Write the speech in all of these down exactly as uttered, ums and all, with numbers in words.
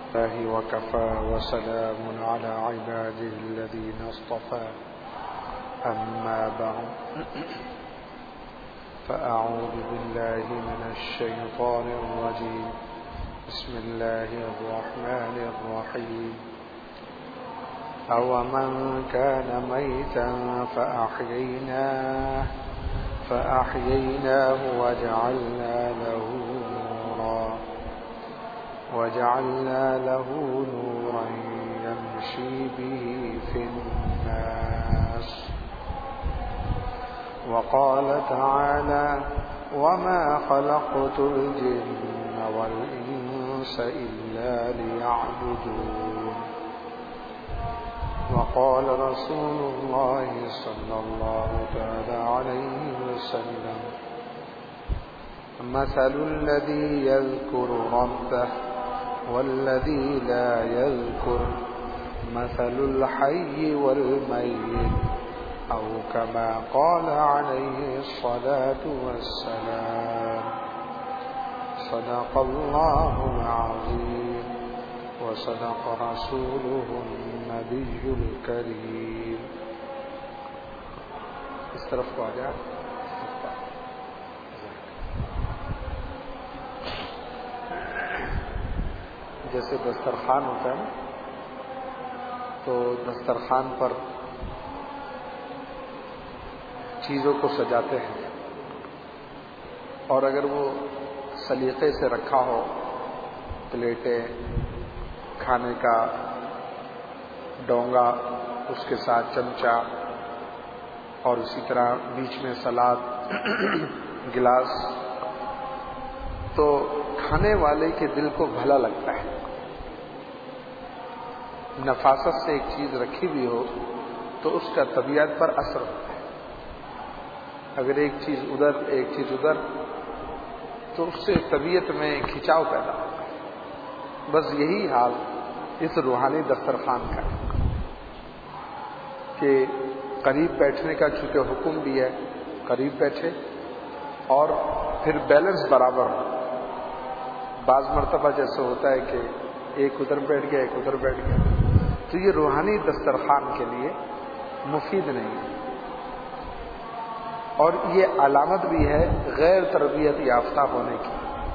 الله وكفى وسلام على عباده الذين اصطفى أما بعد فأعوذ بالله من الشيطان الرجيم بسم الله الرحمن الرحيم أومن كان ميتا فأحييناه فأحييناه وجعلنا له نورا وجعلنا له نورا يمشي به في الناس وقال تعالى وما خلقت الجن والإنس إلا ليعبدون وقال رسول الله صلى الله تعالى عليه وسلم مثل الذي يذكر ربه والذي لا يذكر مثل الحي والميت أو كما قال عليه الصلاة والسلام صدق الله العظيم وصدق رسوله النبي الكريم. اس طرف کو آ جائے. جیسے دسترخوان ہوتا ہے نا، تو دسترخوان پر چیزوں کو سجاتے ہیں، اور اگر وہ سلیقے سے رکھا ہو، پلیٹیں، کھانے کا ڈونگا، اس کے ساتھ چمچہ، اور اسی طرح بیچ میں سلاد، گلاس، تو کھانے والے کے دل کو بھلا لگتا ہے. نفاست سے ایک چیز رکھی بھی ہو تو اس کا طبیعت پر اثر ہوتا ہے. اگر ایک چیز ادھر ایک چیز ادھر، تو اس سے طبیعت میں کھچاؤ پیدا ہوتا ہے. بس یہی حال اس روحانی دسترخوان کا ہے کہ قریب بیٹھنے کا چونکہ حکم بھی ہے، قریب بیٹھے اور پھر بیلنس برابر ہو. بعض مرتبہ جیسے ہوتا ہے کہ ایک ادھر بیٹھ گیا ایک ادھر بیٹھ گیا، تو یہ روحانی دسترخوان کے لیے مفید نہیں ہے. اور یہ علامت بھی ہے غیر تربیت یافتہ ہونے کی.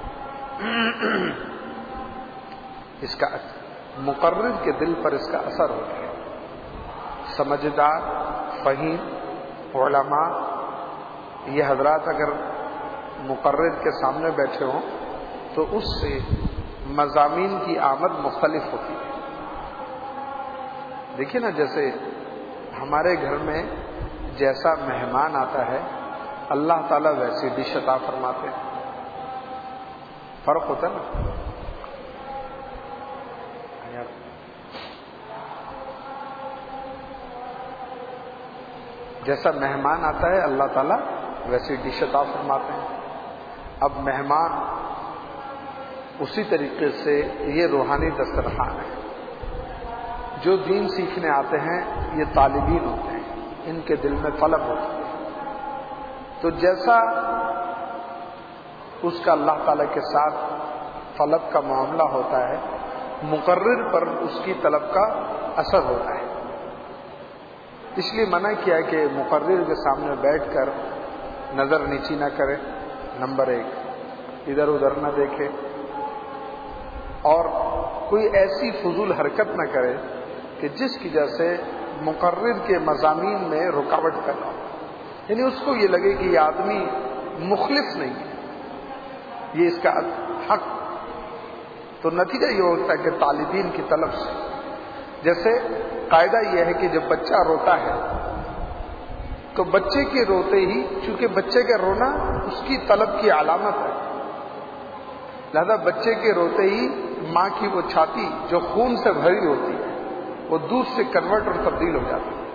اس کا مقرر کے دل پر اس کا اثر ہوتا ہے. سمجھدار، فہیم علماء یہ حضرات اگر مقرر کے سامنے بیٹھے ہوں تو اس سے مضامین کی آمد مختلف ہوتی ہے. دیکھیے نا، جیسے ہمارے گھر میں جیسا مہمان آتا ہے اللہ تعالیٰ ویسی ڈش عطا فرماتے ہیں. فرق ہوتا ہے نا. جیسا مہمان آتا ہے اللہ تعالیٰ ویسی ڈش عطا فرماتے ہیں. اب مہمان اسی طریقے سے یہ روحانی دسترخوان ہے. جو دین سیکھنے آتے ہیں یہ طالبین ہوتے ہیں، ان کے دل میں طلب ہوتی ہے. تو جیسا اس کا اللہ تعالیٰ کے ساتھ طلب کا معاملہ ہوتا ہے، مقرر پر اس کی طلب کا اثر ہوتا ہے. اس لیے منع کیا ہے کہ مقرر کے سامنے بیٹھ کر نظر نیچی نہ کرے، نمبر ایک، ادھر ادھر نہ دیکھے، اور کوئی ایسی فضول حرکت نہ کرے کہ جس کی وجہ سے مقرر کے مضامین میں رکاوٹ پیدا ہو. یعنی اس کو یہ لگے کہ یہ آدمی مخلص نہیں ہے، یہ اس کا حق. تو نتیجہ یہ ہوتا ہے کہ طالبین کی طلب سے، جیسے قاعدہ یہ ہے کہ جب بچہ روتا ہے تو بچے کے روتے ہی، چونکہ بچے کا رونا اس کی طلب کی علامت ہے، لہذا بچے کے روتے ہی ماں کی وہ چھاتی جو خون سے بھری ہوتی ہے وہ دودھ سے کنورٹ اور تبدیل ہو جاتی ہے.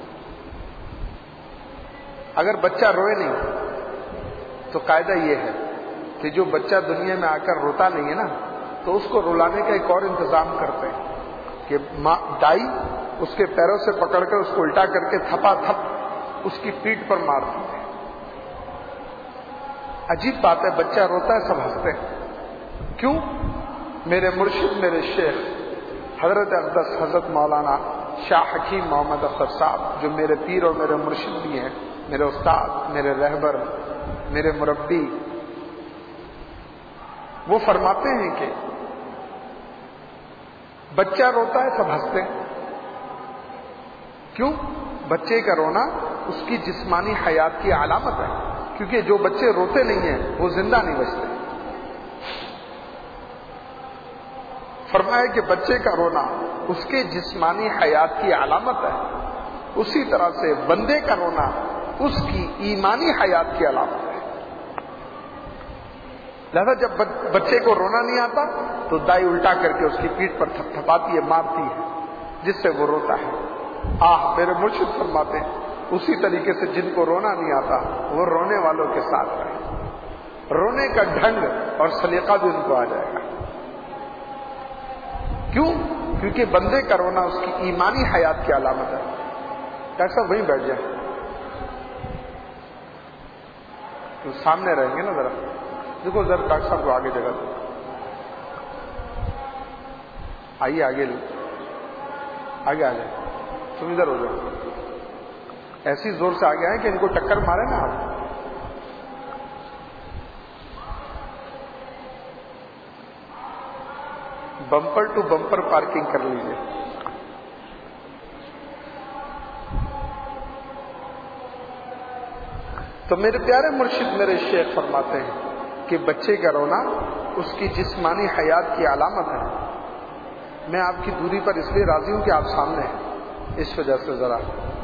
اگر بچہ روئے نہیں تو قاعدہ یہ ہے کہ جو بچہ دنیا میں آ کر روتا نہیں ہے نا، تو اس کو رلانے کا ایک اور انتظام کرتے ہیں کہ ماں دائی اس کے پیروں سے پکڑ کر اس کو الٹا کر کے تھپا تھپ اس کی پیٹھ پر مارتی ہے. عجیب بات ہے، بچہ روتا ہے سب ہنستے ہیں. کیوں؟ میرے مرشد میرے شیخ حضرت اقدس حضرت مولانا شاہ حکیم محمد اختر صاحب جو میرے پیر اور میرے مرشد بھی ہیں، میرے استاد، میرے رہبر، میرے مربی، وہ فرماتے ہیں کہ بچہ روتا ہے سب ہنستے ہیں. کیوں؟ بچے کا رونا اس کی جسمانی حیات کی علامت ہے، کیونکہ جو بچے روتے نہیں ہیں وہ زندہ نہیں بچتے. فرمایا کہ بچے کا رونا اس کے جسمانی حیات کی علامت ہے، اسی طرح سے بندے کا رونا اس کی ایمانی حیات کی علامت ہے. لہذا جب بچے کو رونا نہیں آتا تو دائی الٹا کر کے اس کی پیٹھ پر تھپ تھپاتی ہے، مارتی ہے، جس سے وہ روتا ہے. آہ میرے مرشد فرماتے ہیں اسی طریقے سے جن کو رونا نہیں آتا وہ رونے والوں کے ساتھ رہے، رونے کا ڈھنگ اور سلیقہ بھی ان کو آ جائے گا. کیوں؟ کیونکہ بندے کا رونا اس کی ایمانی حیات کی علامت ہے. ڈاکٹر صاحب وہیں بیٹھ جائیں، تو سامنے رہیں گے نا، ذرا دیکھو ذرا ڈاکٹر صاحب کو آگے جگہ دو. آئیے آگے لو، آگے آ جائیں، تم ادھر ہو جاؤ. ایسی زور سے آگے آئے کہ ان کو ٹکر مارے نا آپ. بمپر ٹو بمپر پارکنگ کر لیجیے. تو میرے پیارے مرشد میرے شیخ فرماتے ہیں کہ بچے کا رونا اس کی جسمانی حیات کی علامت ہے. میں آپ کی دوری پر اس لیے راضی ہوں کہ آپ سامنے ہیں، اس وجہ سے ذرا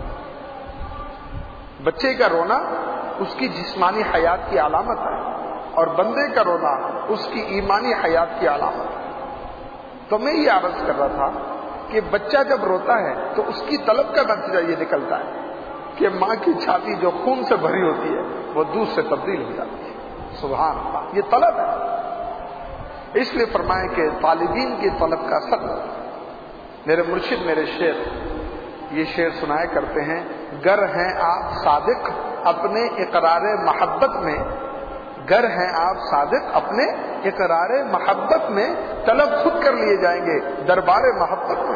بچے کا رونا اس کی جسمانی حیات کی علامت ہے اور بندے کا رونا اس کی ایمانی حیات کی علامت ہے. تو میں یہ عرض کر رہا تھا کہ بچہ جب روتا ہے تو اس کی طلب کا نتیجہ یہ نکلتا ہے کہ ماں کی چھاتی جو خون سے بھری ہوتی ہے وہ دودھ سے تبدیل ہو جاتی ہے. سبحان اللہ، یہ طلب ہے. اس لیے فرمائے کہ طالبین کی طلب کا اثر. میرے مرشد میرے شیخ یہ شعر سنایا کرتے ہیں، گر ہیں آپ صادق اپنے اقرار محبت میں، گر ہیں آپ صادق اپنے اقرار محبت میں، طلب خود کر لیے جائیں گے دربار محبت میں.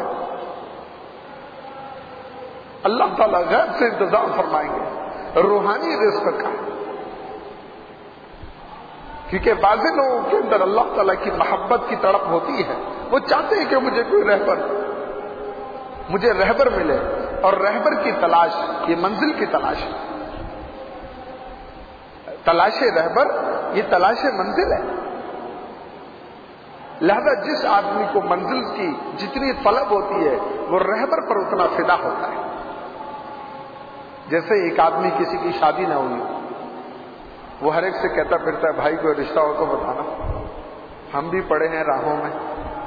اللہ تعالیٰ غیب سے انتظام فرمائیں گے روحانی رزق کا، کیونکہ بعض لوگوں کے اندر اللہ تعالیٰ کی محبت کی تڑپ ہوتی ہے. وہ چاہتے ہیں کہ مجھے کوئی رہبر مجھے رہبر ملے، اور رہبر کی تلاش یہ منزل کی تلاش ہے. تلاش رہبر یہ تلاش منزل ہے. لہذا جس آدمی کو منزل کی جتنی طلب ہوتی ہے وہ رہبر پر اتنا فدا ہوتا ہے. جیسے ایک آدمی کسی کی شادی نہ ہوئی، وہ ہر ایک سے کہتا پھرتا ہے بھائی کوئی رشتہ ہو تو بتانا، ہم بھی پڑے ہیں راہوں میں.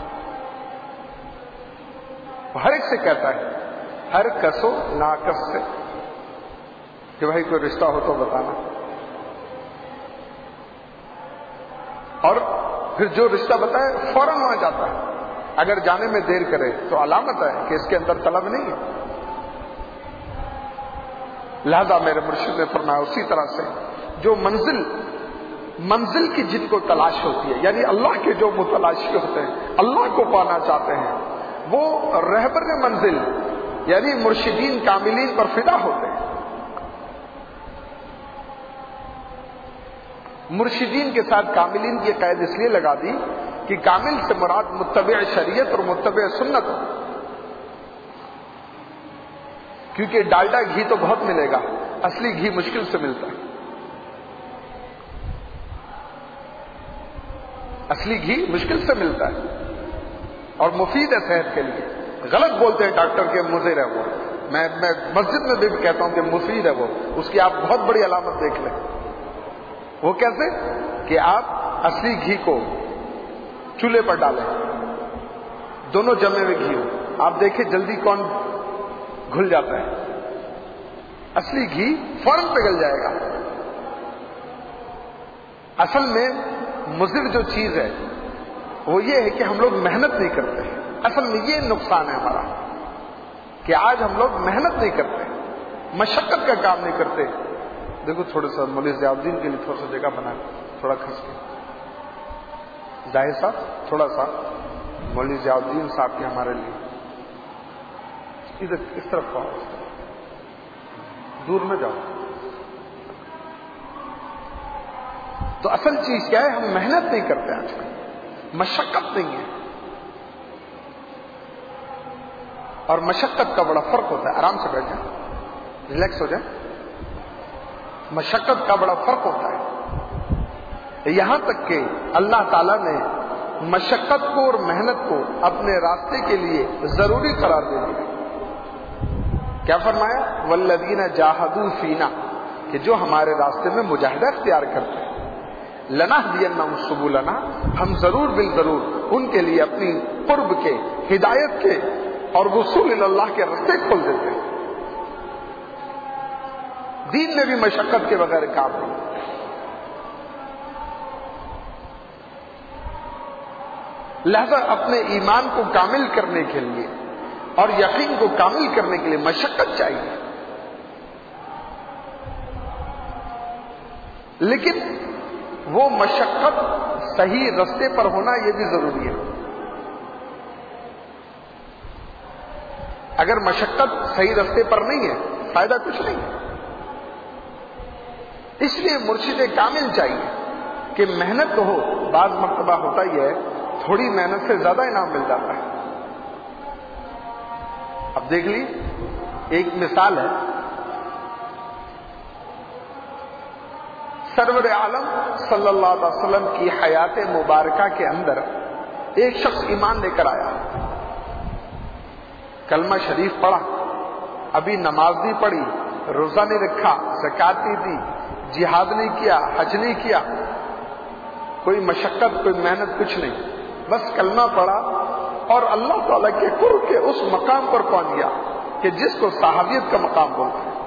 وہ ہر ایک سے کہتا ہے، ہر کسو ناکس سے، کہ بھائی کوئی رشتہ ہو تو بتانا. اور پھر جو رشتہ بتائے فوراً وہاں جاتا ہے. اگر جانے میں دیر کرے تو علامت ہے کہ اس کے اندر طلب نہیں ہے. لہذا میرے مرشد نے فرمایا اسی طرح سے جو منزل منزل کی جن کو تلاش ہوتی ہے، یعنی اللہ کے جو متلاشی ہوتے ہیں، اللہ کو پانا چاہتے ہیں، وہ رہبر منزل یعنی مرشدین کاملین پر فدا ہوتے ہیں. مرشدین کے ساتھ کاملین کی قید اس لیے لگا دی کہ کامل سے مراد متبع شریعت اور متبع سنت، کیونکہ ڈالڈا گھی تو بہت ملے گا، اصلی گھی مشکل سے ملتا ہے. اصلی گھی مشکل سے ملتا ہے اور مفید ہے صحت کے لیے. غلط بولتے ہیں ڈاکٹر کے مضر ہے وہ. میں میں مسجد میں بھی کہتا ہوں کہ مفید ہے وہ. اس کی آپ بہت بڑی علامت دیکھ لیں. وہ کیسے کہ آپ اصلی گھی کو چولہے پر ڈالیں، دونوں جمے ہوئے گھی ہو، آپ دیکھیں جلدی کون گھل جاتا ہے. اصلی گھی فوراً پگھل جائے گا. اصل میں مضر جو چیز ہے وہ یہ ہے کہ ہم لوگ محنت نہیں کرتے. اصل میں یہ نقصان ہے ہمارا کہ آج ہم لوگ محنت نہیں کرتے، مشقت کا کام نہیں کرتے. دیکھو تھوڑا سا مولوی ضیاء الدین کے لیے تھوڑا سا جگہ بنا، تھوڑا کھنس کے ظاہر صاحب تھوڑا سا مولوی ضیاء الدین صاحب کے ہمارے لیے ادھر اس طرف پاؤ، دور میں جاؤ. تو اصل چیز کیا ہے؟ ہم محنت نہیں کرتے آج کل، مشقت نہیں ہے. اور مشقت کا بڑا فرق ہوتا ہے. آرام سے بیٹھ جائیں، ریلیکس ہو جائیں. مشقت کا بڑا فرق ہوتا ہے. یہاں تک کہ اللہ تعالیٰ نے مشقت کو اور محنت کو اپنے راستے کے لیے ضروری قرار دے دیا. کیا فرمایا؟ والذین جاہدوا فینا، کہ جو ہمارے راستے میں مجاہدہ اختیار کرتے ہیں، لنہدینہم سبلنا، ہم ضرور بالضرور ان کے لیے اپنی قرب کے، ہدایت کے اور وصول اللہ کے راستے کھول دیتے ہیں. دین میں بھی مشقت کے بغیر کام نہیں. لہذا اپنے ایمان کو کامل کرنے کے لیے اور یقین کو کامل کرنے کے لیے مشقت چاہیے. لیکن وہ مشقت صحیح راستے پر ہونا یہ بھی ضروری ہے. اگر مشقت صحیح راستے پر نہیں ہے، فائدہ کچھ نہیں ہے. اس لیے مرشد کامل چاہیے کہ محنت تو ہو. بعض مرتبہ ہوتا ہی ہے تھوڑی محنت سے زیادہ انعام مل جاتا ہے. اب دیکھ لی، ایک مثال ہے، سرور عالم صلی اللہ علیہ وسلم کی حیات مبارکہ کے اندر ایک شخص ایمان لے کر آیا، کلمہ شریف پڑھا، ابھی نماز نہیں پڑھی، روزہ نہیں رکھا، زکات نہیں دی، جہاد نہیں کیا، حج نہیں کیا، کوئی مشقت کوئی محنت کچھ نہیں، بس کلمہ پڑھا اور اللہ تعالیٰ کے قرب کے اس مقام پر پہنچ گیا کہ جس کو صحابیت کا مقام بولتے ہیں.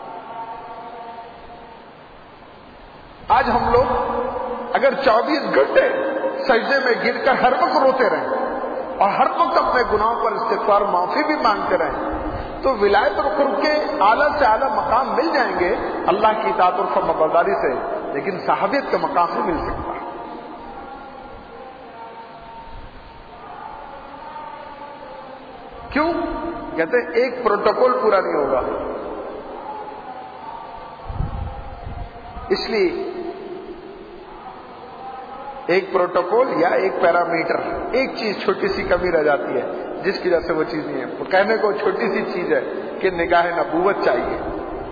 آج ہم لوگ اگر چوبیس گھنٹے سجدے میں گر کر ہر وقت روتے رہیں اور ہر وقت اپنے گناہوں پر استغفار معافی بھی مانگتے رہیں تو ولایت اور قرب کے اعلیٰ سے اعلیٰ مقام مل جائیں گے اللہ کی اطاعت اور فرمانبرداری سے، لیکن صحابیت کا مقام نہیں مل سکتا. کیوں؟ کہتے ہیں ایک پروٹوکول پورا نہیں ہوگا. اس لیے ایک پروٹوکول یا ایک پیرامیٹر، ایک چیز چھوٹی سی کمی رہ جاتی ہے جس کی وجہ سے وہ چیز نہیں ہے. کہنے کو چھوٹی سی چیز ہے کہ نگاہ نبوت چاہیے.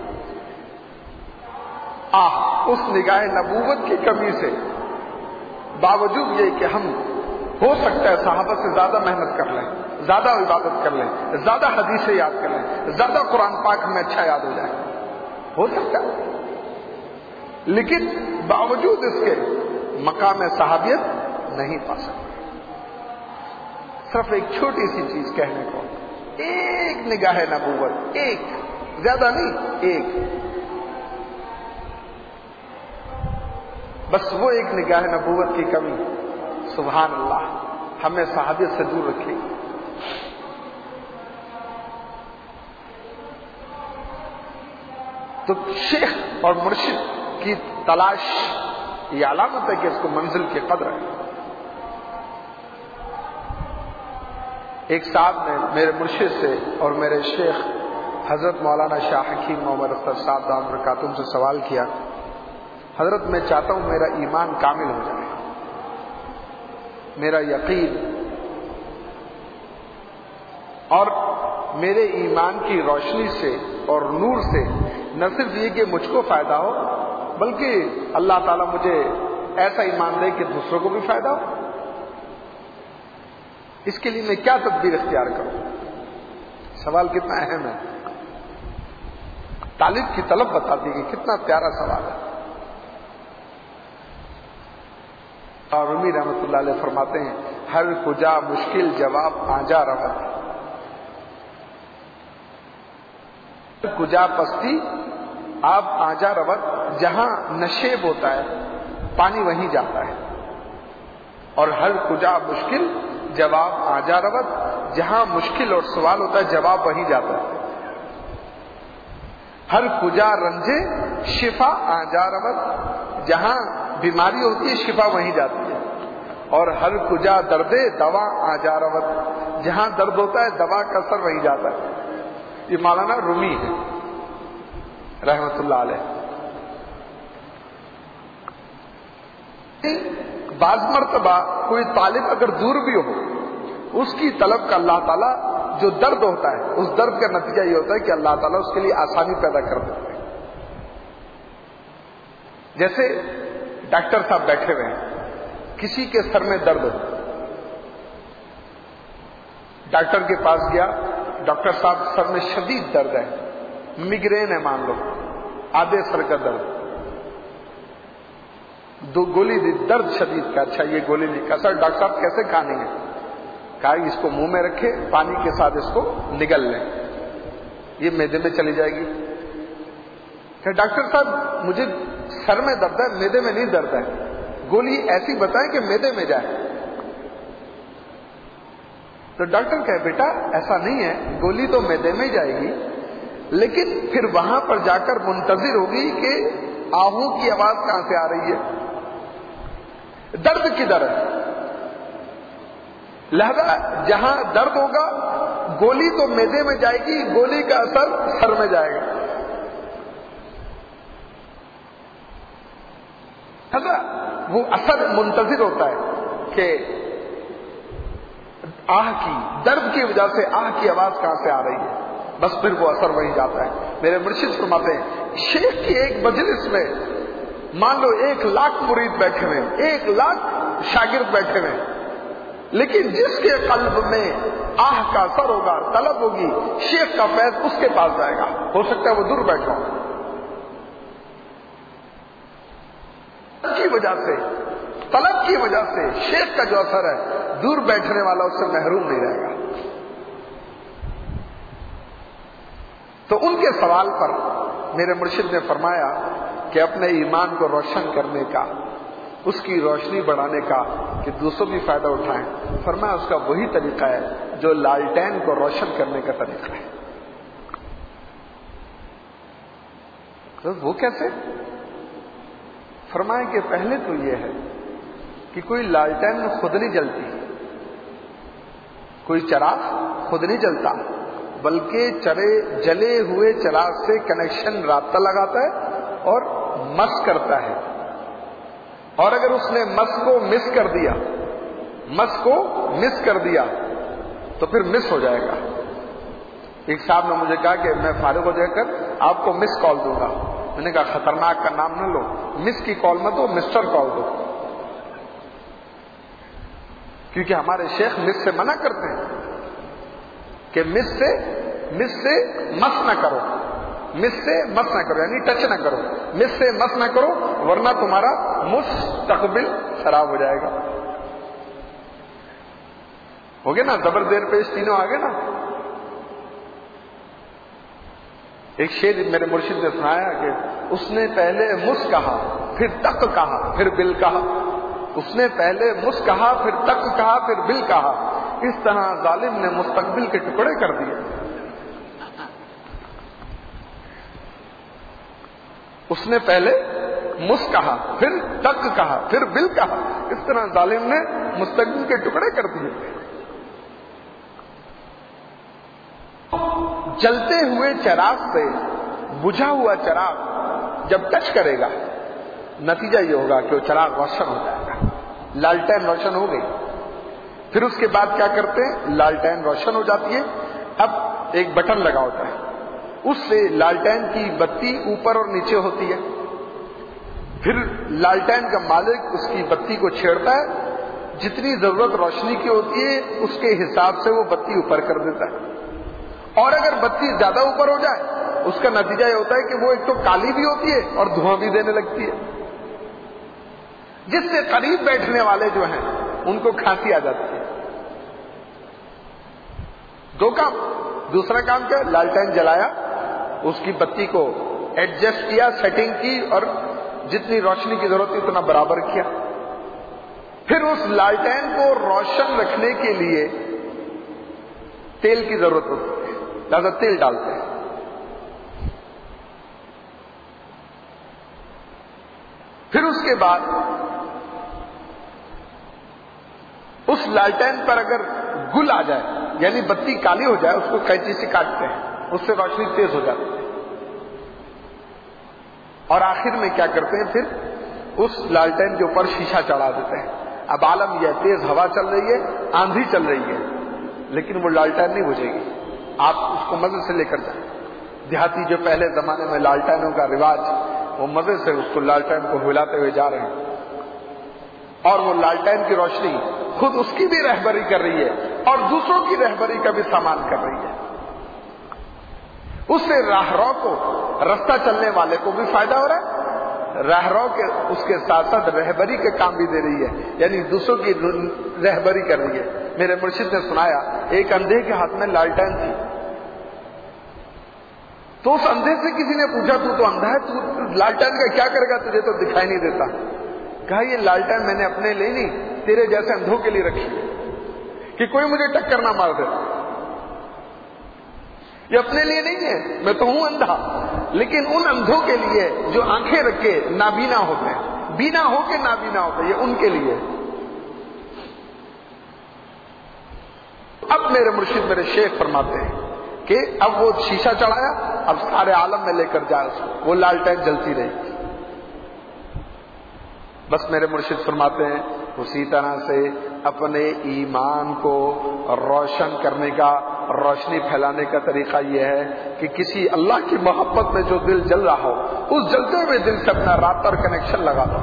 آہ اس نگاہ نبوت کی کمی سے باوجود یہ کہ ہم ہو سکتا ہے صحابہ سے زیادہ محنت کر لیں، زیادہ عبادت کر لیں، زیادہ حدیثیں یاد کر لیں، زیادہ قرآن پاک میں اچھا یاد ہو جائے، ہو سکتا ہے. لیکن باوجود اس کے مقام صحابیت نہیں پا سکتے. صرف ایک چھوٹی سی چیز کہنے کو، ایک نگاہ نبوت، ایک، زیادہ نہیں، ایک، بس وہ ایک نگاہ نبوت کی کمی سبحان اللہ ہمیں صحابیت سے دور رکھے گی. تو شیخ اور مرشد کی تلاش یہ علامت ہے کہ اس کو منزل کی قدر ہے. ایک صاحب نے میرے مرشد سے اور میرے شیخ حضرت مولانا شاہ حکیم محمد اختر صاحب دامت برکاتہم سے سوال کیا، حضرت میں چاہتا ہوں میرا ایمان کامل ہو جائے، میرا یقین اور میرے ایمان کی روشنی سے اور نور سے نہ صرف یہ کہ مجھ کو فائدہ ہو بلکہ اللہ تعالیٰ مجھے ایسا ایمان دے کہ دوسروں کو بھی فائدہ ہو. اس کے لیے میں کیا تدبیر اختیار کروں؟ سوال کتنا اہم ہے. طالب کی طلب بتاتی ہے کہ کتنا پیارا سوال ہے. اور رومی رحمۃ اللہ علیہ فرماتے ہیں ہر کجا مشکل جواب آجا رہت، ہر کجا پستی آپ آجا روت، جہاں نشیب ہوتا ہے پانی وہیں جاتا ہے، اور ہر کجا مشکل جواب آجا روت، جہاں مشکل اور سوال ہوتا ہے جواب وہیں جاتا ہے. ہر کجا رنجے شفا آجا روت، جہاں بیماری ہوتی ہے شفا وہیں جاتی ہے. اور ہر کجا دردے دوا آ جا روت، جہاں درد ہوتا ہے دوا کا اثر وہیں جاتا ہے. یہ مولانا رومی ہے رحمت اللہ علیہ. بعض مرتبہ کوئی طالب اگر دور بھی ہو، اس کی طلب کا اللہ تعالیٰ جو درد ہوتا ہے اس درد کا نتیجہ یہ ہوتا ہے کہ اللہ تعالیٰ اس کے لیے آسانی پیدا کر دیتے ہیں. جیسے ڈاکٹر صاحب بیٹھے ہوئے ہیں، کسی کے سر میں درد ہو، ڈاکٹر کے پاس گیا، ڈاکٹر صاحب سر میں شدید درد ہے، میگرین ہے مان لو، آدھے سر کا درد، دو گولی دی درد شدید کا. اچھا یہ گولی نہیں کہا. سر ڈاکٹر صاحب کیسے کھانی ہے؟ کہا اس کو منہ میں رکھے، پانی کے ساتھ اس کو نگل لیں، یہ معدے میں چلی جائے گی. کہ ڈاکٹر صاحب مجھے سر میں درد ہے، معدے میں نہیں درد ہے، گولی ایسی بتائیں کہ معدے میں جائے. تو ڈاکٹر کہے بیٹا ایسا نہیں ہے، گولی تو معدے میں جائے گی، لیکن پھر وہاں پر جا کر منتظر ہوگی کہ آہوں کی آواز کہاں سے آ رہی ہے، درد کدھر ہے. لہذا جہاں درد ہوگا گولی تو معدے میں جائے گی، گولی کا اثر سر میں جائے گا. وہ اثر منتظر ہوتا ہے کہ آہ کی، درد کی وجہ سے آہ کی آواز کہاں سے آ رہی ہے، بس پھر وہ اثر وہی جاتا ہے. میرے مرشد فرماتے ہیں شیخ کی ایک مجلس میں مان لو ایک لاکھ مرید بیٹھے ہوئے، ایک لاکھ شاگرد بیٹھے ہوئے، لیکن جس کے قلب میں آہ کا اثر ہوگا، طلب ہوگی، شیخ کا فیض اس کے پاس جائے گا. ہو سکتا ہے وہ دور بیٹھا ہو، کی وجہ سے، طلب کی وجہ سے شیخ کا جو اثر ہے دور بیٹھنے والا اس سے محروم نہیں رہے گا. تو ان کے سوال پر میرے مرشد نے فرمایا کہ اپنے ایمان کو روشن کرنے کا، اس کی روشنی بڑھانے کا، کہ دوسروں بھی فائدہ اٹھائیں، فرمایا اس کا وہی طریقہ ہے جو لالٹین کو روشن کرنے کا طریقہ ہے. تو وہ کیسے؟ فرمایا کہ پہلے تو یہ ہے کہ کوئی لالٹین خود نہیں جلتی، کوئی چراغ خود نہیں جلتا، بلکہ چرے جلے ہوئے چراغ سے کنیکشن رابطہ لگاتا ہے اور مس کرتا ہے. اور اگر اس نے مس کو مس کر دیا، مس کو مس کر دیا تو پھر مس ہو جائے گا. ایک صاحب نے مجھے کہا کہ میں فارغ ہو جا کر آپ کو مس کال دوں گا. میں نے کہا خطرناک کا نام نہ لو، مس کی کال مت دو، مسٹر کال دو، کیونکہ ہمارے شیخ مس سے منع کرتے ہیں کہ مس سے مس سے مس نہ کرو، مس سے مس نہ کرو، یعنی ٹچ نہ کرو، مس سے مس نہ کرو ورنہ تمہارا مستقبل خراب ہو جائے گا. ہو گیا نا، زبر دیر پیش تینوں آگے نا. ایک شعر میرے مرشد نے سنایا کہ اس نے پہلے مس کہا پھر تک کہا پھر بل کہا، اس نے پہلے مس کہا پھر تک کہا پھر بل کہا، اس طرح ظالم نے مستقبل کے ٹکڑے کر دیے. اس نے پہلے مس کہا پھر تک کہا پھر بل کہا، اس طرح ظالم نے مستقبل کے ٹکڑے کر دیے. جلتے ہوئے چراغ سے بجھا ہوا چراغ جب ٹچ کرے گا نتیجہ یہ ہوگا کہ وہ چراغ روشن ہو جائے گا. لالٹین روشن ہو گئی. پھر اس کے بعد کیا کرتے ہیں؟ لالٹین روشن ہو جاتی ہے، اب ایک بٹن لگا ہوتا ہے، اس سے لالٹین کی بتی اوپر اور نیچے ہوتی ہے. پھر لالٹین کا مالک اس کی بتی کو چھیڑتا ہے، جتنی ضرورت روشنی کی ہوتی ہے اس کے حساب سے وہ بتی اوپر کر دیتا ہے. اور اگر بتی زیادہ اوپر ہو جائے اس کا نتیجہ یہ ہوتا ہے کہ وہ ایک تو کالی بھی ہوتی ہے اور دھواں بھی دینے لگتی ہے، جس سے قریب بیٹھنے والے جو ہیں ان کو کھانسی آ جاتی ہے. دو کام. دوسرا کام کیا؟ لالٹین جلایا، اس کی بتی کو ایڈجسٹ کیا، سیٹنگ کی، اور جتنی روشنی کی ضرورت تھی اتنا برابر کیا. پھر اس لالٹین کو روشن رکھنے کے لیے تیل کی ضرورت ہوتی ہے، لہذا تیل ڈالتے ہیں. پھر اس کے بعد اس لالٹین پر اگر گل آ جائے یعنی بتی کالی ہو جائے، اس کو قینچی سے کاٹتے ہیں، اس سے روشنی تیز ہو جاتی ہے، اور آخر میں کیا کرتے ہیں، پھر اس لالٹین کے اوپر شیشہ چڑھا دیتے ہیں۔ اب عالم یہ تیز ہوا چل رہی ہے، آندھی چل رہی ہے، لیکن وہ لالٹین نہیں بجھے گی، آپ اس کو مزے سے لے کر جائیں۔ دیہاتی جو پہلے زمانے میں لالٹینوں کا رواج، وہ مزے سے اس کو لالٹین کو ہلاتے ہوئے جا رہے ہیں، اور وہ لالٹین کی روشنی خود اس کی بھی رہبری کر رہی ہے اور دوسروں کی رہبری کا بھی سامان کر رہی ہے۔ اس سے راہ رو کو، رستہ چلنے والے کو بھی فائدہ ہو رہا ہے، راہ رو کے اس کے ساتھ ساتھ رہبری کے کام بھی دے رہی ہے، یعنی دوسروں کی رہبری کر رہی ہے۔ میرے مرشد نے سنایا ایک اندھے کے ہاتھ میں لالٹین تھی، تو اس اندھے سے کسی نے پوچھا تو تو اندھا ہے، تو لالٹین کا کیا کرے گا، تجھے تو دکھائی نہیں دیتا۔ کہا یہ لالٹین میں نے اپنے لیے نہیں، تیرے جیسے اندھوں کے لیے رکھی کہ کوئی مجھے ٹکر نہ مار دے، یہ اپنے لیے نہیں ہے، میں تو ہوں اندھا، لیکن ان اندھوں کے لیے جو آنکھیں رکھ کے نابینا ہوتے ہیں، بینا ہو کے نابینا ہوتے ہیں، یہ ان کے لیے۔ اب میرے مرشد میرے شیخ فرماتے ہیں کہ اب وہ شیشہ چڑھایا، اب سارے عالم میں لے کر جائے اس کو، وہ لالٹین جلتی رہی۔ بس میرے مرشد فرماتے ہیں اسی طرح سے اپنے ایمان کو روشن کرنے کا، روشنی پھیلانے کا طریقہ یہ ہے کہ کسی اللہ کی محبت میں جو دل جل رہا ہو، اس جلتے ہوئے دل سے اپنا رابطہ اور کنیکشن لگا دو۔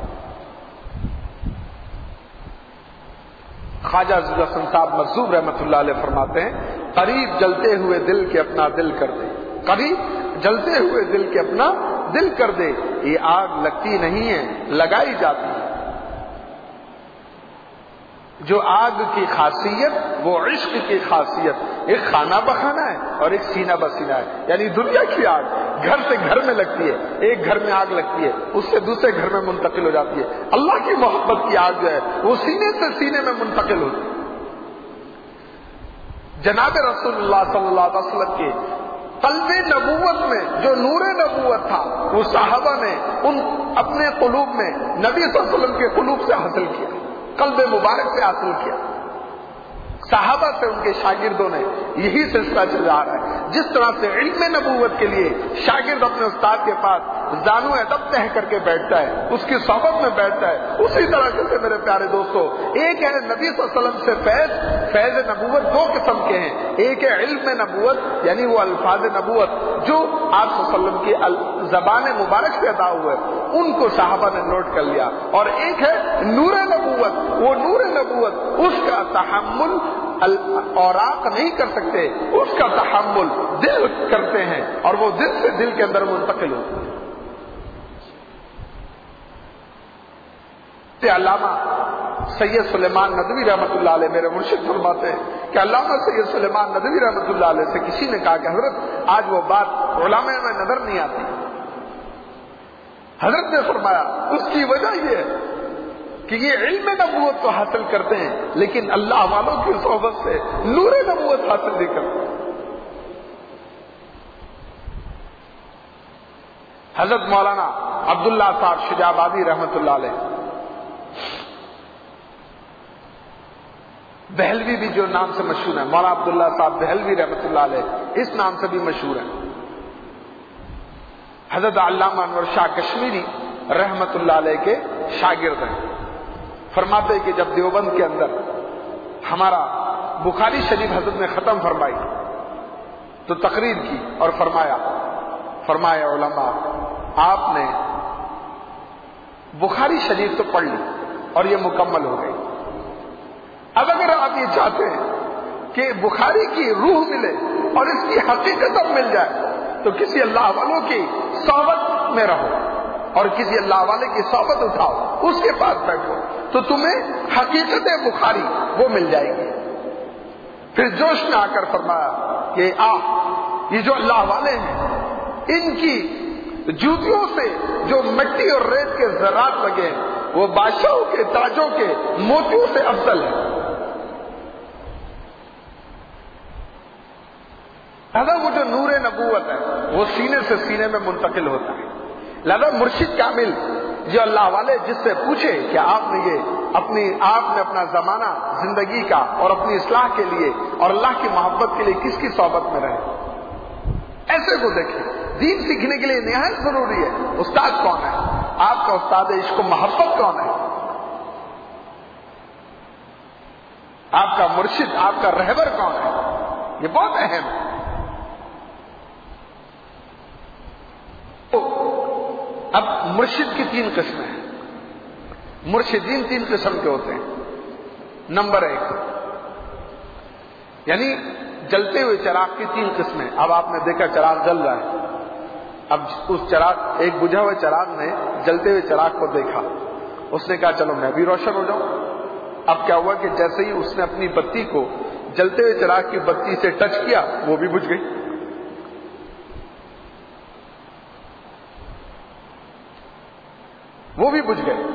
خواجہ عزیز الحسن صاحب مظہور رحمۃ اللہ علیہ فرماتے ہیں قریب جلتے ہوئے دل کے اپنا دل کر دے، قریب جلتے ہوئے دل کے اپنا دل کر دے، یہ آگ لگتی نہیں ہے، لگائی جاتی ہے۔ جو آگ کی خاصیت وہ عشق کی خاصیت، ایک خانہ بخانہ ہے اور ایک سینہ بسینہ ہے، یعنی دنیا کی آگ گھر سے گھر میں لگتی ہے، ایک گھر میں آگ لگتی ہے اس سے دوسرے گھر میں منتقل ہو جاتی ہے، اللہ کی محبت کی آگ جو ہے وہ سینے سے سینے میں منتقل ہوتی ہے۔ جناب رسول اللہ صلی اللہ علیہ وسلم کے قلب نبوت میں جو نور نبوت تھا، وہ صحابہ نے ان اپنے قلوب میں نبی صلی اللہ علیہ وسلم کے قلوب سے حاصل کیا، قلب مبارک سے حاصل کیا۔ صحابہ سے ان کے شاگردوں نے یہی سلسلہ چل رہا ہے۔ جس طرح سے علم نبوت کے لیے شاگرد اپنے استاد کے پاس زانو ادب تہ کر کے بیٹھتا ہے، اس کی صحبت میں بیٹھتا ہے، اسی طرح سے میرے پیارے دوستو، ایک ہے نبی صلی اللہ علیہ وسلم سے فیض، فیض نبوت دو قسم کے ہیں، ایک ہے علم نبوت یعنی وہ الفاظ نبوت جو آپ صلی اللہ علیہ وسلم کی زبان مبارک سے ادا ہوئے، ان کو صحابہ نے نوٹ کر لیا، اور ایک ہے نور نبوت، وہ نور نبوت اس کا تحمل اوراق نہیں کر سکتے، اس کا تحمل دل کرتے ہیں اور وہ دل سے دل کے اندر منتقل ہوتے ہیں۔ علامہ سید سلیمان ندوی رحمۃ اللہ علیہ میرے مرشد فرماتے ہیں کہ علامہ سید سلیمان ندوی رحمۃ اللہ علیہ سے کسی نے کہا کہ حضرت آج وہ بات علماء میں نظر نہیں آتی۔ حضرت نے فرمایا اس کی وجہ یہ ہے کہ یہ علم نبوت تو حاصل کرتے ہیں لیکن اللہ والوں کی صحبت سے نور نبوت حاصل نہیں کرتے۔ حضرت مولانا عبداللہ صاحب شجاع آبادی رحمۃ اللہ علیہ، بہلوی بھی جو نام سے مشہور ہے، مولانا عبداللہ صاحب بہلوی رحمۃ اللہ علیہ اس نام سے بھی مشہور ہے۔ حضرت علامہ انور شاہ کشمیری رحمۃ اللہ علیہ کے شاگرد ہیں۔ فرماتے کہ جب دیوبند کے اندر ہمارا بخاری شریف حضرت نے ختم فرمائی تو تقریر کی اور فرمایا فرمایا علماء آپ نے بخاری شریف تو پڑھ لی اور یہ مکمل ہو گئی، اب اگر آپ یہ چاہتے ہیں کہ بخاری کی روح ملے اور اس کی حقیقت اب مل جائے تو کسی اللہ والوں کی صحبت میں رہو اور کسی اللہ والے کی صحبت اٹھاؤ، اس کے پاس بیٹھو تو تمہیں حقیقت بخاری وہ مل جائے گی۔ پھر جوش میں آ کر فرمایا کہ آ یہ جو اللہ والے ہیں ان کی جوتیوں سے جو مٹی اور ریت کے ذرات لگے ہیں وہ بادشاہوں کے تاجوں کے موتیوں سے افضل ہے۔ لہذا وہ جو نور نبوت ہے وہ سینے سے سینے میں منتقل ہوتا ہے۔ لہذا مرشد کامل جو اللہ والے جس سے پوچھے کہ آپ نے یہ اپنی آپ نے اپنا زمانہ زندگی کا اور اپنی اصلاح کے لیے اور اللہ کی محبت کے لیے کس کی صحبت میں رہے؟ ایسے کو دیکھیں. دین سیکھنے کے لیے نہایت ضروری ہے. استاد کون ہے؟ آپ کا استاد عشق و محبت کون ہے؟ آپ کا مرشد، آپ کا رہبر کون ہے؟ یہ بہت اہم ہے. اب مرشد کی تین قسمیں ہیں. مرشدین تین قسم کے ہوتے ہیں. نمبر ایک، یعنی جلتے ہوئے چراغ کی تین قسمیں. اب آپ نے دیکھا چراغ جل رہا ہے، اب اس چراغ ایک بجھا ہوئے چراغ نے جلتے ہوئے چراغ کو دیکھا، اس نے کہا چلو میں بھی روشن ہو جاؤں. اب کیا ہوا کہ جیسے ہی اس نے اپنی بتی کو جلتے ہوئے چراغ کی بتی سے ٹچ کیا، وہ بھی بجھ گئی. وہ بھی بجھ گئے.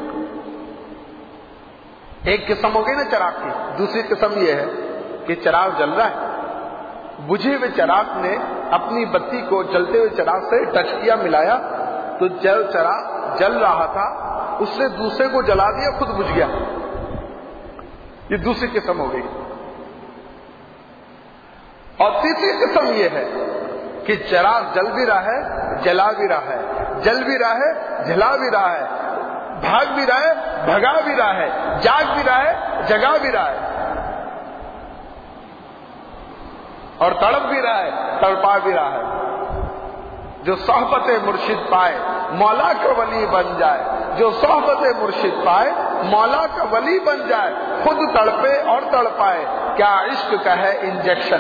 ایک قسم ہو گئی نا چراغ کی. دوسری قسم یہ ہے کہ چراغ جل رہا ہے، بجھے ہوئے چراغ نے اپنی بتی کو جلتے ہوئے چراغ سے ٹچ کیا، ملایا، تو جو چراغ جل رہا تھا اس نے دوسرے کو جلا دیا، خود بجھ گیا. یہ دوسری قسم ہو گئی. اور تیسری قسم یہ ہے کہ چراغ جل بھی رہا ہے، جلا بھی رہا ہے، جل بھی رہا ہے، جلا بھی رہا ہے، بھاگ بھی رہا ہے، بھگا بھی رہا ہے، جاگ بھی رہا ہے، جگا بھی رہا ہے، اور تڑپ بھی رہا ہے، تڑپا بھی رہا ہے. جو صحبت مرشد پائے مولا کا ولی بن جائے. جو صحبت مرشد پائے مولا کا ولی بن جائے. خود تڑپے اور تڑپائے. کیا عشق کا ہے انجیکشن.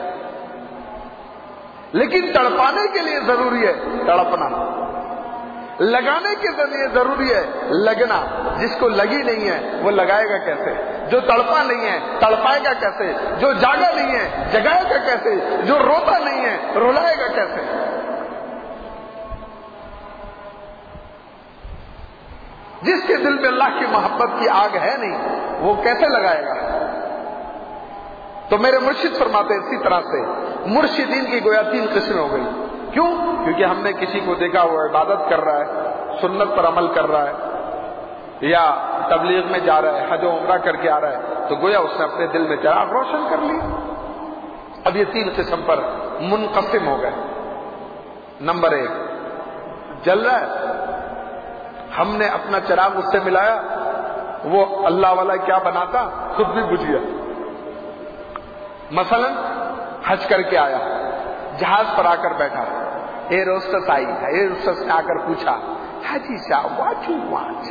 لیکن تڑپانے کے لیے ضروری ہے تڑپنا، لگانے کے لیے ضروری ہے لگنا. جس کو لگی نہیں ہے وہ لگائے گا کیسے؟ جو تڑپا نہیں ہے تڑپائے گا کیسے؟ جو جاگا نہیں ہے جگائے گا کیسے؟ جو روتا نہیں ہے رلائے گا کیسے؟ جس کے دل میں اللہ کی محبت کی آگ ہے نہیں، وہ کیسے لگائے گا؟ تو میرے مرشد فرماتے اسی طرح سے مرشدین کی گویا تین قسمیں ہو گئی. کیوں؟ کیونکہ ہم نے کسی کو دیکھا وہ عبادت کر رہا ہے، سنت پر عمل کر رہا ہے، یا تبلیغ میں جا رہا ہے، حج و عمرہ کر کے آ رہا ہے، تو گویا اس نے اپنے دل میں چراغ روشن کر لی. اب یہ تین قسم پر منقسم ہو گئے. نمبر ایک، جل رہا ہے، ہم نے اپنا چراغ اس سے ملایا، وہ اللہ والا کیا بناتا، خود بھی بجھ گیا. مثلا حج کر کے آیا، جہاز پر آ کر بیٹھا، ایئر ہوسٹس آئی، ایئر ہوسٹس نے آ کر پوچھا حاجی صاحب what you want,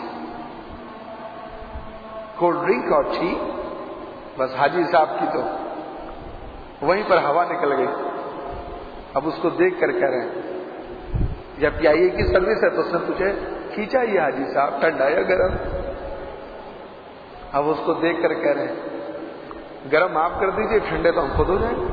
cold drink اور ٹی؟ بس حاجی صاحب کی تو وہیں پر ہوا نکل گئی. اب اس کو دیکھ کر کہہ رہے ہیں جب پی آئی اے کی سروس ہے تو اس نے پوچھے کھینچا یہ حاجی صاحب ٹھنڈا یا گرم؟ اب اس کو دیکھ کر کہہ رہے ہیں گرم آپ کر دیجئے، ٹھنڈے تو ہم خود ہو جائیں گے.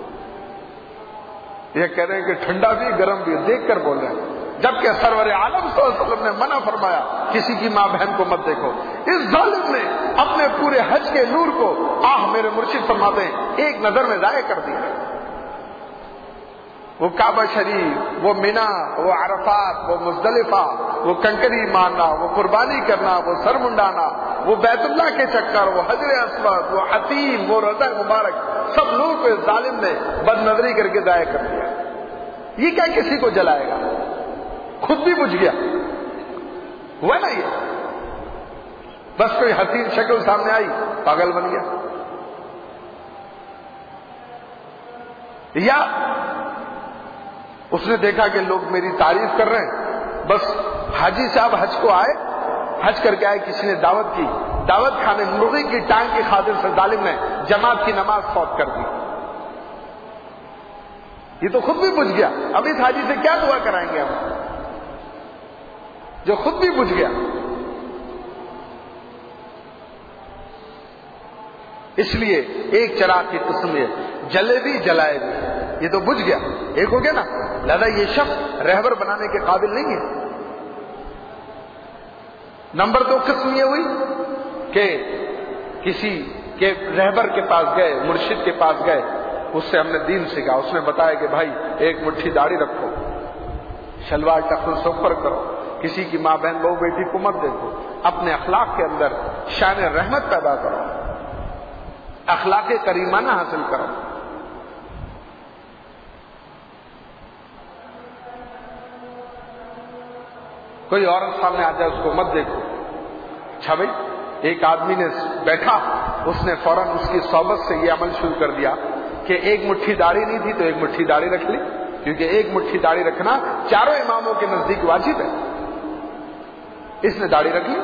یہ کہہ رہے ہیں کہ ٹھنڈا بھی گرم بھی، دیکھ کر بول رہے ہیں. جبکہ سرور عالم صلی اللہ علیہ وسلم نے منع فرمایا کسی کی ماں بہن کو مت دیکھو. اس ظالم نے اپنے پورے حج کے نور کو، آہ میرے مرشد فرماتے ہیں، ایک نظر میں ضائع کر دیا. وہ کعبہ شریف، وہ مینا، وہ عرفات، وہ مزدلفہ، وہ کنکری مارنا، وہ قربانی کرنا، وہ سر منڈانا، وہ بیت اللہ کے چکر، وہ حجر اسود، وہ حتیم، وہ روضہ مبارک، سب نور کو اس ظالم نے بد نظری کر کے ضائع کر دیا. یہ کیا کسی کو جلائے گا؟ خود بھی بجھ گیا. ہوا نا یہ؟ بس کوئی حسین شکل سامنے آئی، پاگل بن گیا. یا اس نے دیکھا کہ لوگ میری تعریف کر رہے ہیں، بس حاجی صاحب حج کو آئے، حج کر کے آئے، کسی نے دعوت کی، دعوت کھانے مرغی کی ٹانگ کی خاطر سے ظالم نے جماعت کی نماز فوت کر دی. یہ تو خود بھی بجھ گیا. اب اس حاجی سے کیا دعا کرائیں گے ہم جو خود بھی بجھ گیا؟ اس لیے ایک چراغ کی قسم ہے جلے بھی جلائے بھی. یہ تو بجھ گیا، ایک ہو گیا نا. لہذا یہ شخص رہبر بنانے کے قابل نہیں ہے. نمبر دو قسم یہ ہوئی کہ کسی کے رہبر کے پاس گئے، مرشد کے پاس گئے، اس سے ہم نے دین سیکھا، اس نے بتایا کہ بھائی ایک مٹھی داڑھی رکھو، شلوار ٹخن سے اوپر کرو، کسی کی ماں بہن بہو بیٹی کو مت دیکھو، اپنے اخلاق کے اندر شان رحمت پیدا کرو، اخلاق کریمانہ حاصل کرو۔ کوئی عورت سامنے آ جائے اس کو مت دیکھو۔ اچھا بھائی، ایک آدمی نے بیٹھا، اس نے فوراً اس کی صحبت سے یہ عمل شروع کر دیا کہ ایک مٹھی داڑھی نہیں تھی تو ایک مٹھی داڑھی رکھ لی، کیونکہ ایک مٹھی داڑھی رکھنا چاروں اماموں کے نزدیک واجب ہے۔ اس نے داڑھی رکھ لی،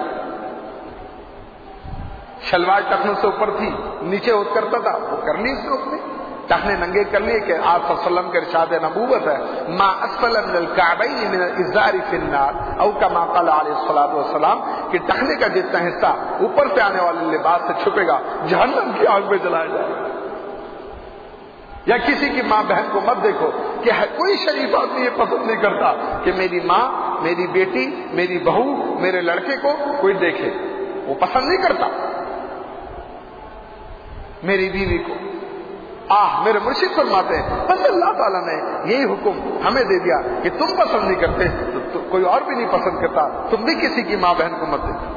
شلوار ٹخنوں سے اوپر تھی، نیچے ہوت کرتا تھا، وہ کر لی اس نے اپنے ٹخنے ننگے کر لیے کہ آپ صلی اللہ علیہ وسلم کے ارشاد نبوت ہے ما اسفل من الکعبین من الازار فی النار، او کما قال علیہ الصلوۃ والسلام، کہ ٹخنے کا جتنا حصہ اوپر سے آنے والے لباس سے چھپے گا جہنم کی آگ میں جلایا جائے گا۔ یا کسی کی ماں بہن کو مت دیکھو کہ کوئی شریف آدمی یہ پسند نہیں کرتا کہ میری ماں، میری بیٹی، میری بہو، میرے لڑکے کو کوئی دیکھے، وہ پسند نہیں کرتا۔ میری بیوی کو آہ میرے مرشد فرماتے ہیں بس اللہ تعالیٰ نے یہی حکم ہمیں دے دیا کہ تم پسند نہیں کرتے تو, تو کوئی اور بھی نہیں پسند کرتا، تم بھی کسی کی ماں بہن کو مت دیکھو۔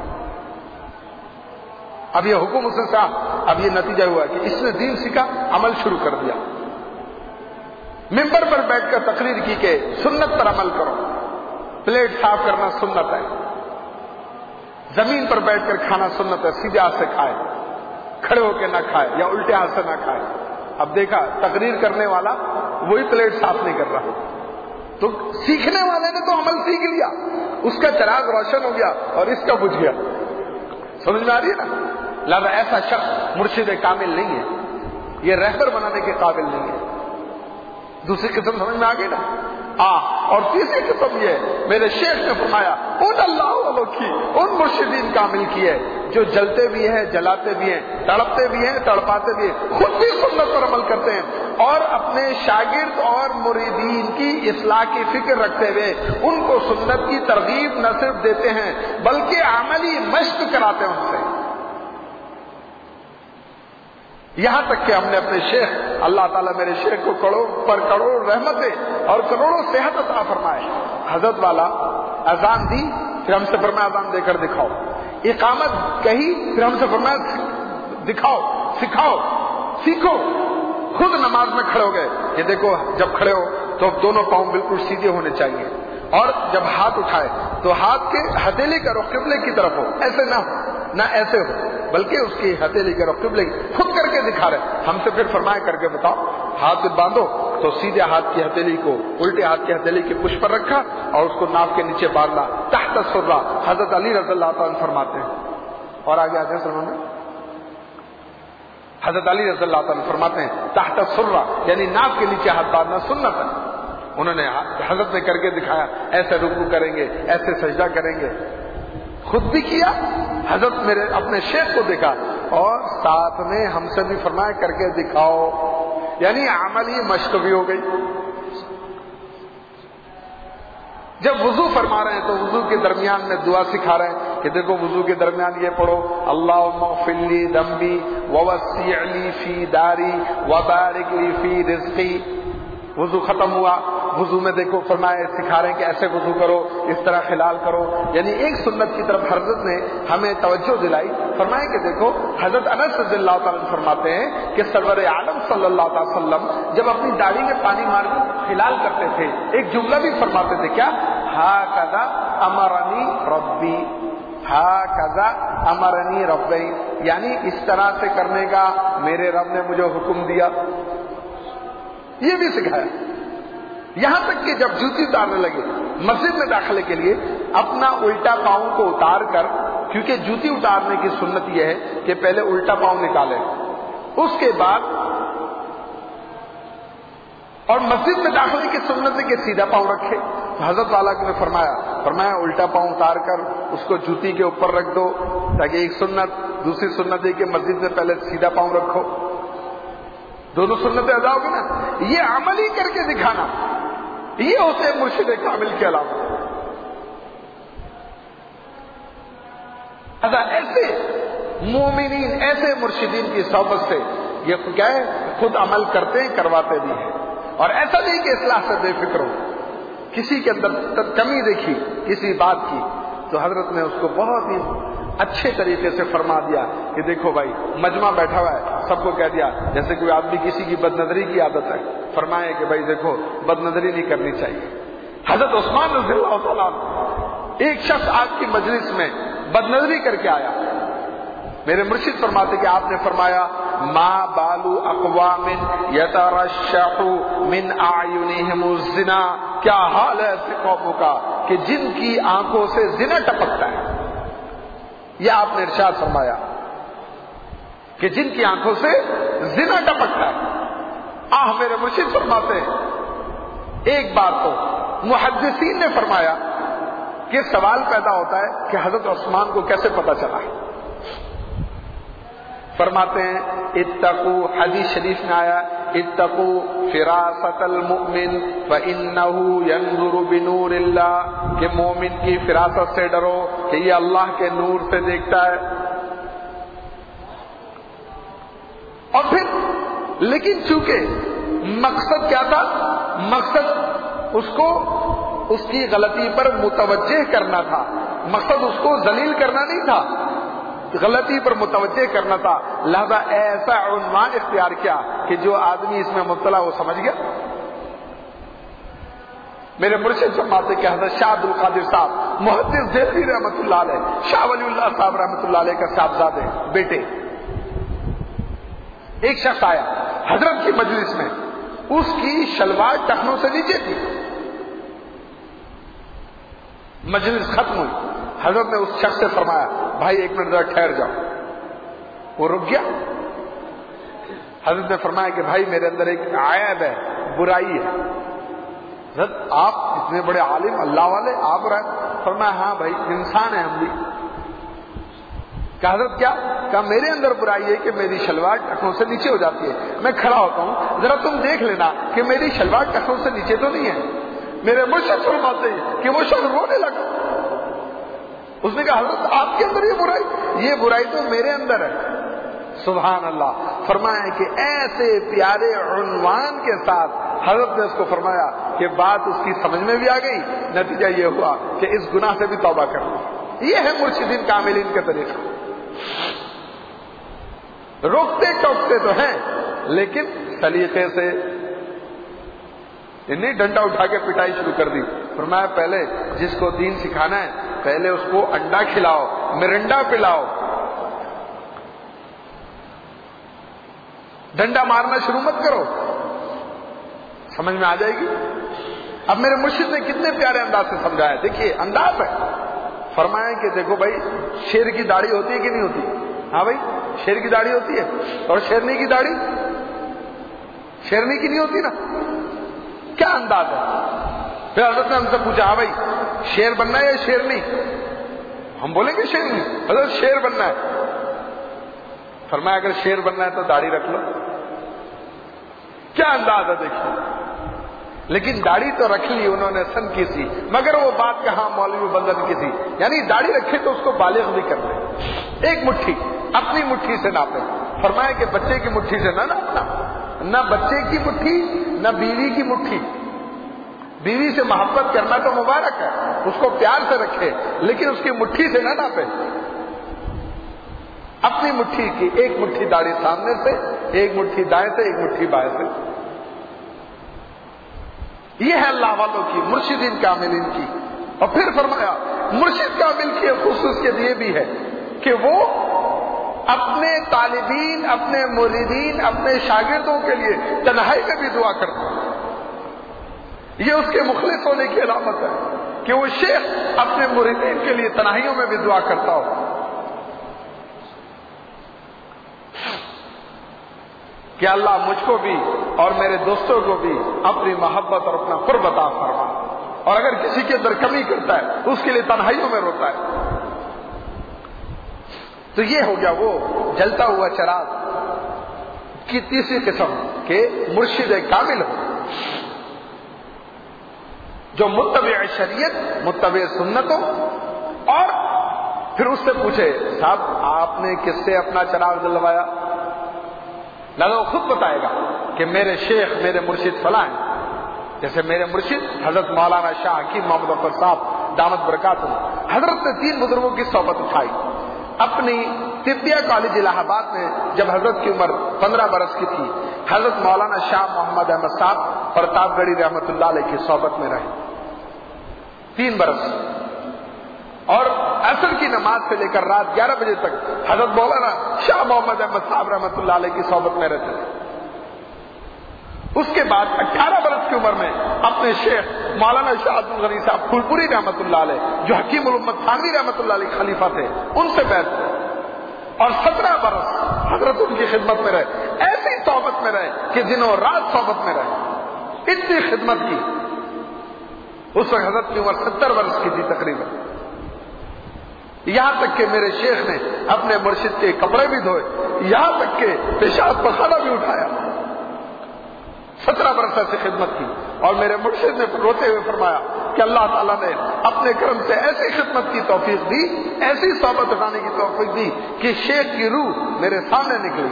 اب یہ حکم اس نے صاحب، اب یہ نتیجہ ہوا کہ اس نے دین سیکھا، عمل شروع کر دیا، ممبر پر بیٹھ کر تقریر کی کہ سنت پر عمل کرو، پلیٹ صاف کرنا سنت ہے، زمین پر بیٹھ کر کھانا سنت ہے، سیدھے ہاتھ سے کھائے، کھڑے ہو کے نہ کھائے یا الٹے ہاتھ سے نہ کھائے۔ اب دیکھا تقریر کرنے والا وہی پلیٹ صاف نہیں کر رہا، تو سیکھنے والے نے تو عمل سیکھ لیا، اس کا چراغ روشن ہو گیا اور اس کا بجھ گیا۔ سمجھ میں آ رہی ہے نا؟ لہذا ایسا شخص مرشد کامل نہیں ہے، یہ رہبر بنانے کے قابل نہیں ہے۔ دوسری قسم سمجھ میں آ گئی نا؟ آ اور تیسری قسم یہ ہے، میرے شیخ نے فرمایا ان اللہ والوں کی، ان مرشدین کامل کی ہے جو جلتے بھی ہیں، جلاتے بھی ہیں، تڑپتے بھی ہیں، تڑپاتے بھی ہیں، خود بھی سنت پر عمل کرتے ہیں اور اپنے شاگرد اور مریدین کی اصلاح کی فکر رکھتے ہوئے ان کو سنت کی ترغیب نہ صرف دیتے ہیں بلکہ عملی مشق کراتے ہیں ان سے۔ یہاں تک کہ ہم نے اپنے شیخ، اللہ تعالیٰ میرے شیخ کو کروڑ پر کروڑ رحمتیں اور کروڑوں صحت عطا فرمائے، حضرت والا اذان دی پھر ہم سے فرمایا اذان دے کر دکھاؤ، اقامت کہی پھر ہم سے فرمایا دکھاؤ، سکھاؤ، سیکھو۔ خود نماز میں کھڑے ہو گئے کہ دیکھو جب کھڑے ہو تو دونوں پاؤں بالکل سیدھے ہونے چاہیے، اور جب ہاتھ اٹھائے تو ہاتھ کے ہتھیلی کا رخ قبلے کی طرف ہو، ایسے نہ ہو نہ ایسے ہو، بلکہ اس کی ہتھیلی کا رخ قبلے خود کر کے دکھا رہے۔ ہم سے پھر فرمایا کر کے بتاؤ، ہاتھ باندھو تو سیدھے ہاتھ کی ہتھیلی کو الٹے ہاتھ کی ہتھیلی کے پشت پر رکھا اور اس کو ناف کے نیچے باندھا، تحت السرہ، حضرت علی رضی اللہ تعالیٰ فرماتے ہیں۔ اور آگے آتے ہیں سرمن میں حضرت علی رضی اللہ تعالیٰ فرماتے ہیں تحت السرہ یعنی ناف کے نیچے ہاتھ باندھنا سنت ہے۔ انہوں نے حضرت نے کر کے دکھایا، ایسے رکوع کریں گے، ایسے سجدہ کریں گے، خود بھی کیا، حضرت میرے اپنے شیخ کو دیکھا اور ساتھ میں ہم سے بھی فرمایا کر کے دکھاؤ، یعنی عملی مشق بھی ہو گئی۔ جب وضو فرما رہے ہیں تو وضو کے درمیان میں دعا سکھا رہے ہیں کہ دیکھو وضو کے درمیان یہ پڑھو، اللہم اغفر لی ذنبی ووسع لی فی داری وبارک لی فی رزقی۔ وضو ختم ہوا، وضو میں دیکھو فرمائے سکھا رہے ہیں کہ ایسے وضو کرو، اس طرح خلال کرو، یعنی ایک سنت کی طرف حضرت نے ہمیں توجہ دلائی۔ فرمائے کہ دیکھو حضرت انس رضی اللہ تعالیٰ عنہ فرماتے ہیں کہ سرور عالم صلی اللہ تعالی وسلم جب اپنی داڑھی میں پانی مار کر خلال کرتے تھے ایک جملہ بھی فرماتے تھے، کیا؟ ہاکذا امرنی ربی، ہاکذا امرنی ربی، یعنی اس طرح سے کرنے کا میرے رب نے مجھے حکم دیا، یہ بھی سکھایا۔ یہاں تک کہ جب جوتی اتارنے لگے مسجد میں داخلے کے لیے اپنا الٹا پاؤں کو اتار کر، کیونکہ جوتی اتارنے کی سنت یہ ہے کہ پہلے الٹا پاؤں نکالے، اس کے بعد اور مسجد میں داخلے کی سنت ہے کہ سیدھا پاؤں رکھے۔ تو حضرت والا نے فرمایا فرمایا الٹا پاؤں اتار کر اس کو جوتی کے اوپر رکھ دو، تاکہ ایک سنت، دوسری سنت ہے کہ مسجد میں پہلے سیدھا پاؤں رکھو، دونوں سنتیں ادا ہوگی نا۔ یہ عملی کر کے دکھانا، یہ ہوتے مرشد کامل کے علامت۔ ایسے مومنین، ایسے مرشدین کی صحبت سے یہ کیا ہے، خود عمل کرتے ہیں، کرواتے بھی ہیں، اور ایسا نہیں کہ اصلاح سے بے فکر ہو۔ کسی کے اندر کمی دیکھی کسی بات کی تو حضرت نے اس کو بہت ہی اچھے طریقے سے فرما دیا کہ دیکھو بھائی مجمع بیٹھا ہوا ہے، سب کو کہہ دیا جیسے کوئی آدمی کسی کی بد نظری کی عادت ہے، فرمایا کہ بھائی دیکھو بد نظری نہیں کرنی چاہیے۔ حضرت عثمان رضی اللہ تعالیٰ عنہ ایک شخص آپ کی مجلس میں بد نظری کر کے آیا، میرے مرشد فرماتے کہ آپ نے فرمایا ما بالو اقوام یترشح من اعینہم الزنا، کیا حال ہے ایسے قوموں کا کہ جن کی آنکھوں سے زنا ٹپکتا ہے۔ یہ آپ نے ارشاد فرمایا کہ جن کی آنکھوں سے زنا ٹپکتا ہے۔ آہ میرے مرشد فرماتے ہیں ایک بات تو محدثین نے فرمایا کہ سوال پیدا ہوتا ہے کہ حضرت عثمان کو کیسے پتا چلا ہے؟ فرماتے ہیں اتقو، حدیث شریف میں آیا اتقو فراست المؤمن فإنه ينظر بنور اللہ، کہ مومن کی فراست سے ڈرو کہ یہ اللہ کے نور سے دیکھتا ہے۔ اور پھر لیکن چونکہ مقصد کیا تھا؟ مقصد اس کو اس کی غلطی پر متوجہ کرنا تھا، مقصد اس کو ذلیل کرنا نہیں تھا، غلطی پر متوجہ کرنا تھا، لہذا ایسا عنوان اختیار کیا کہ جو آدمی اس میں مبتلا وہ سمجھ گیا۔ میرے مرشد فرماتے کہ حضرت شاہ عبد القادر صاحب محدث دہلوی رحمۃ اللہ علیہ، شاہ ولی اللہ صاحب رحمۃ اللہ علیہ کا صاحبزادے بیٹے، ایک شخص آیا حضرت کی مجلس میں، اس کی شلوار ٹخنوں سے نیچے تھی، مجلس ختم ہوئی، حضرت نے اس شخص سے فرمایا بھائی ایک منٹ ذرا ٹھہر جاؤ، وہ رک گیا۔ حضرت نے فرمایا کہ بھائی میرے اندر ایک عیب ہے، برائی ہے۔ حضرت آپ اتنے بڑے عالم اللہ والے، آپ رہے؟ فرمایا ہاں بھائی انسان ہیں ہم بھی۔ کہا حضرت کیا؟ کہا میرے اندر برائی ہے کہ میری شلوار ٹخنوں سے نیچے ہو جاتی ہے، میں کھڑا ہوتا ہوں ذرا تم دیکھ لینا کہ میری شلوار ٹخنوں سے نیچے تو نہیں ہے۔ میرے مرشد فرماتے ہیں کہ وہ شخص رونے لگا، اس نے کہا حضرت آپ کے اندر یہ برائی، یہ برائی تو میرے اندر ہے۔ سبحان اللہ۔ فرمایا کہ ایسے پیارے عنوان کے ساتھ حضرت نے اس کو فرمایا کہ بات اس کی سمجھ میں بھی آ گئی، نتیجہ یہ ہوا کہ اس گناہ سے بھی توبہ کر لو۔ یہ ہے مرشدین کاملین کا طریقہ، روکتے ٹوکتے تو ہیں لیکن سلیقے سے، نہیں ڈنڈا اٹھا کے پٹائی شروع کر دی۔ فرمایا پہلے جس کو دین سکھانا ہے پہلے اس کو انڈا کھلاؤ، مرنڈا پلاؤ، ڈنڈا مارنا شروع مت کرو، سمجھ میں آ جائے گی۔ اب میرے مرشد نے کتنے پیارے انداز سے سمجھایا، دیکھیے انداز ہے۔ فرمایا کہ دیکھو بھائی شیر کی داڑھی ہوتی ہے کہ نہیں ہوتی؟ ہاں بھائی شیر کی داڑھی ہوتی ہے، اور شیرنی کی داڑھی شیرنی کی نہیں ہوتی نا۔ کیا انداز ہے؟ پھر حضرت نے ہم سے پوچھا ہاں بھائی شیر بننا ہے یا شیرنی؟ ہم بولیں گے شیرنی۔ حضرت شیر بننا ہے۔ فرمایا اگر شیر بننا ہے تو داڑھی رکھ لو۔ کیا انداز ہے دیکھیے، لیکن داڑھی تو رکھ لی انہوں نے سن کی سی، مگر وہ بات کہاں مولوی بندن کی تھی، یعنی داڑھی رکھے تو اس کو بالغ بھی کر لیں، ایک مٹھی اپنی مٹھی سے ناپے۔ فرمایا کہ بچے کی مٹھی سے نہ ناپنا، نہ بچے کی مٹھی نہ بیوی کی مٹھی۔ بیوی سے محبت کرنا تو مبارک ہے، اس کو پیار سے رکھے، لیکن اس کی مٹھی سے نہ ناپے۔ اپنی مٹھی کی ایک مٹھی داڑھی سامنے سے، ایک مٹھی دائیں سے، ایک مٹھی بائیں سے۔ یہ ہے اللہ والوں کی، مرشدین کاملین کی۔ اور پھر فرمایا مرشد کامل کی خصوصیت یہ بھی ہے کہ وہ اپنے طالبین، اپنے مریدین، اپنے شاگردوں کے لیے تنہائی میں بھی دعا کرتا ہے۔ یہ اس کے مخلص ہونے کی علامت ہے کہ وہ شیخ اپنے مریدین کے لیے تنہائیوں میں بھی دعا کرتا ہو کہ اللہ مجھ کو بھی اور میرے دوستوں کو بھی اپنی محبت اور اپنا قرب عطا فرما، اور اگر کسی کے اندر کمی کرتا ہے تو اس کے لیے تنہائیوں میں روتا ہے۔ تو یہ ہو گیا وہ جلتا ہوا چراغ کی تیسری قسم کہ مرشد کامل ہو، جو متبع شریعت، متبع سنت ہو، اور پھر اس سے پوچھے صاحب آپ نے کس سے اپنا چراغ جلوایا؟ لہذا وہ خود بتائے گا کہ میرے شیخ، میرے مرشد فلاں ہیں۔ جیسے میرے مرشد حضرت مولانا شاہ حکیم محمد ظفر صاحب دامت برکاتہ، حضرت نے تین بزرگوں کی صحبت اٹھائی، اپنی طبیہ کالج الہ آباد میں جب حضرت کی عمر پندرہ برس کی تھی، حضرت مولانا شاہ محمد احمد صاحب پرتاپ گڑھی رحمۃ اللہ علیہ کی صحبت میں رہے تین برس، اور عصر کی نماز سے لے کر رات گیارہ بجے تک حضرت مولانا شاہ محمد احمد صاحب رحمۃ اللہ علیہ کی صحبت میں رہتے تھے۔ اس کے بعد اٹھارہ برس کی عمر میں اپنے شیخ مولانا شاہ عبد الغنی صاحب پھولپوری رحمۃ اللہ علیہ جو حکیم الامت تھانوی رحمۃ اللہ علیہ خلیفہ تھے ان سے بیعت ہوئے، اور سترہ برس حضرت ان کی خدمت میں رہے، ایسی صحبت میں رہے کہ دنوں رات صحبت میں رہے، اتنی خدمت کی۔ اس وقت حضرت کی عمر ستر برس کی تھی تقریباً، یہاں تک کہ میرے شیخ نے اپنے مرشد کے کپڑے بھی دھوئے، یہاں تک کہ پیشاب پخانہ بھی اٹھایا، سترہ برس سے خدمت کی۔ اور میرے مرشد نے روتے ہوئے فرمایا کہ اللہ تعالیٰ نے اپنے کرم سے ایسی خدمت کی توفیق دی، ایسی صحبت اٹھانے کی توفیق دی کہ شیخ کی روح میرے سامنے نکلی۔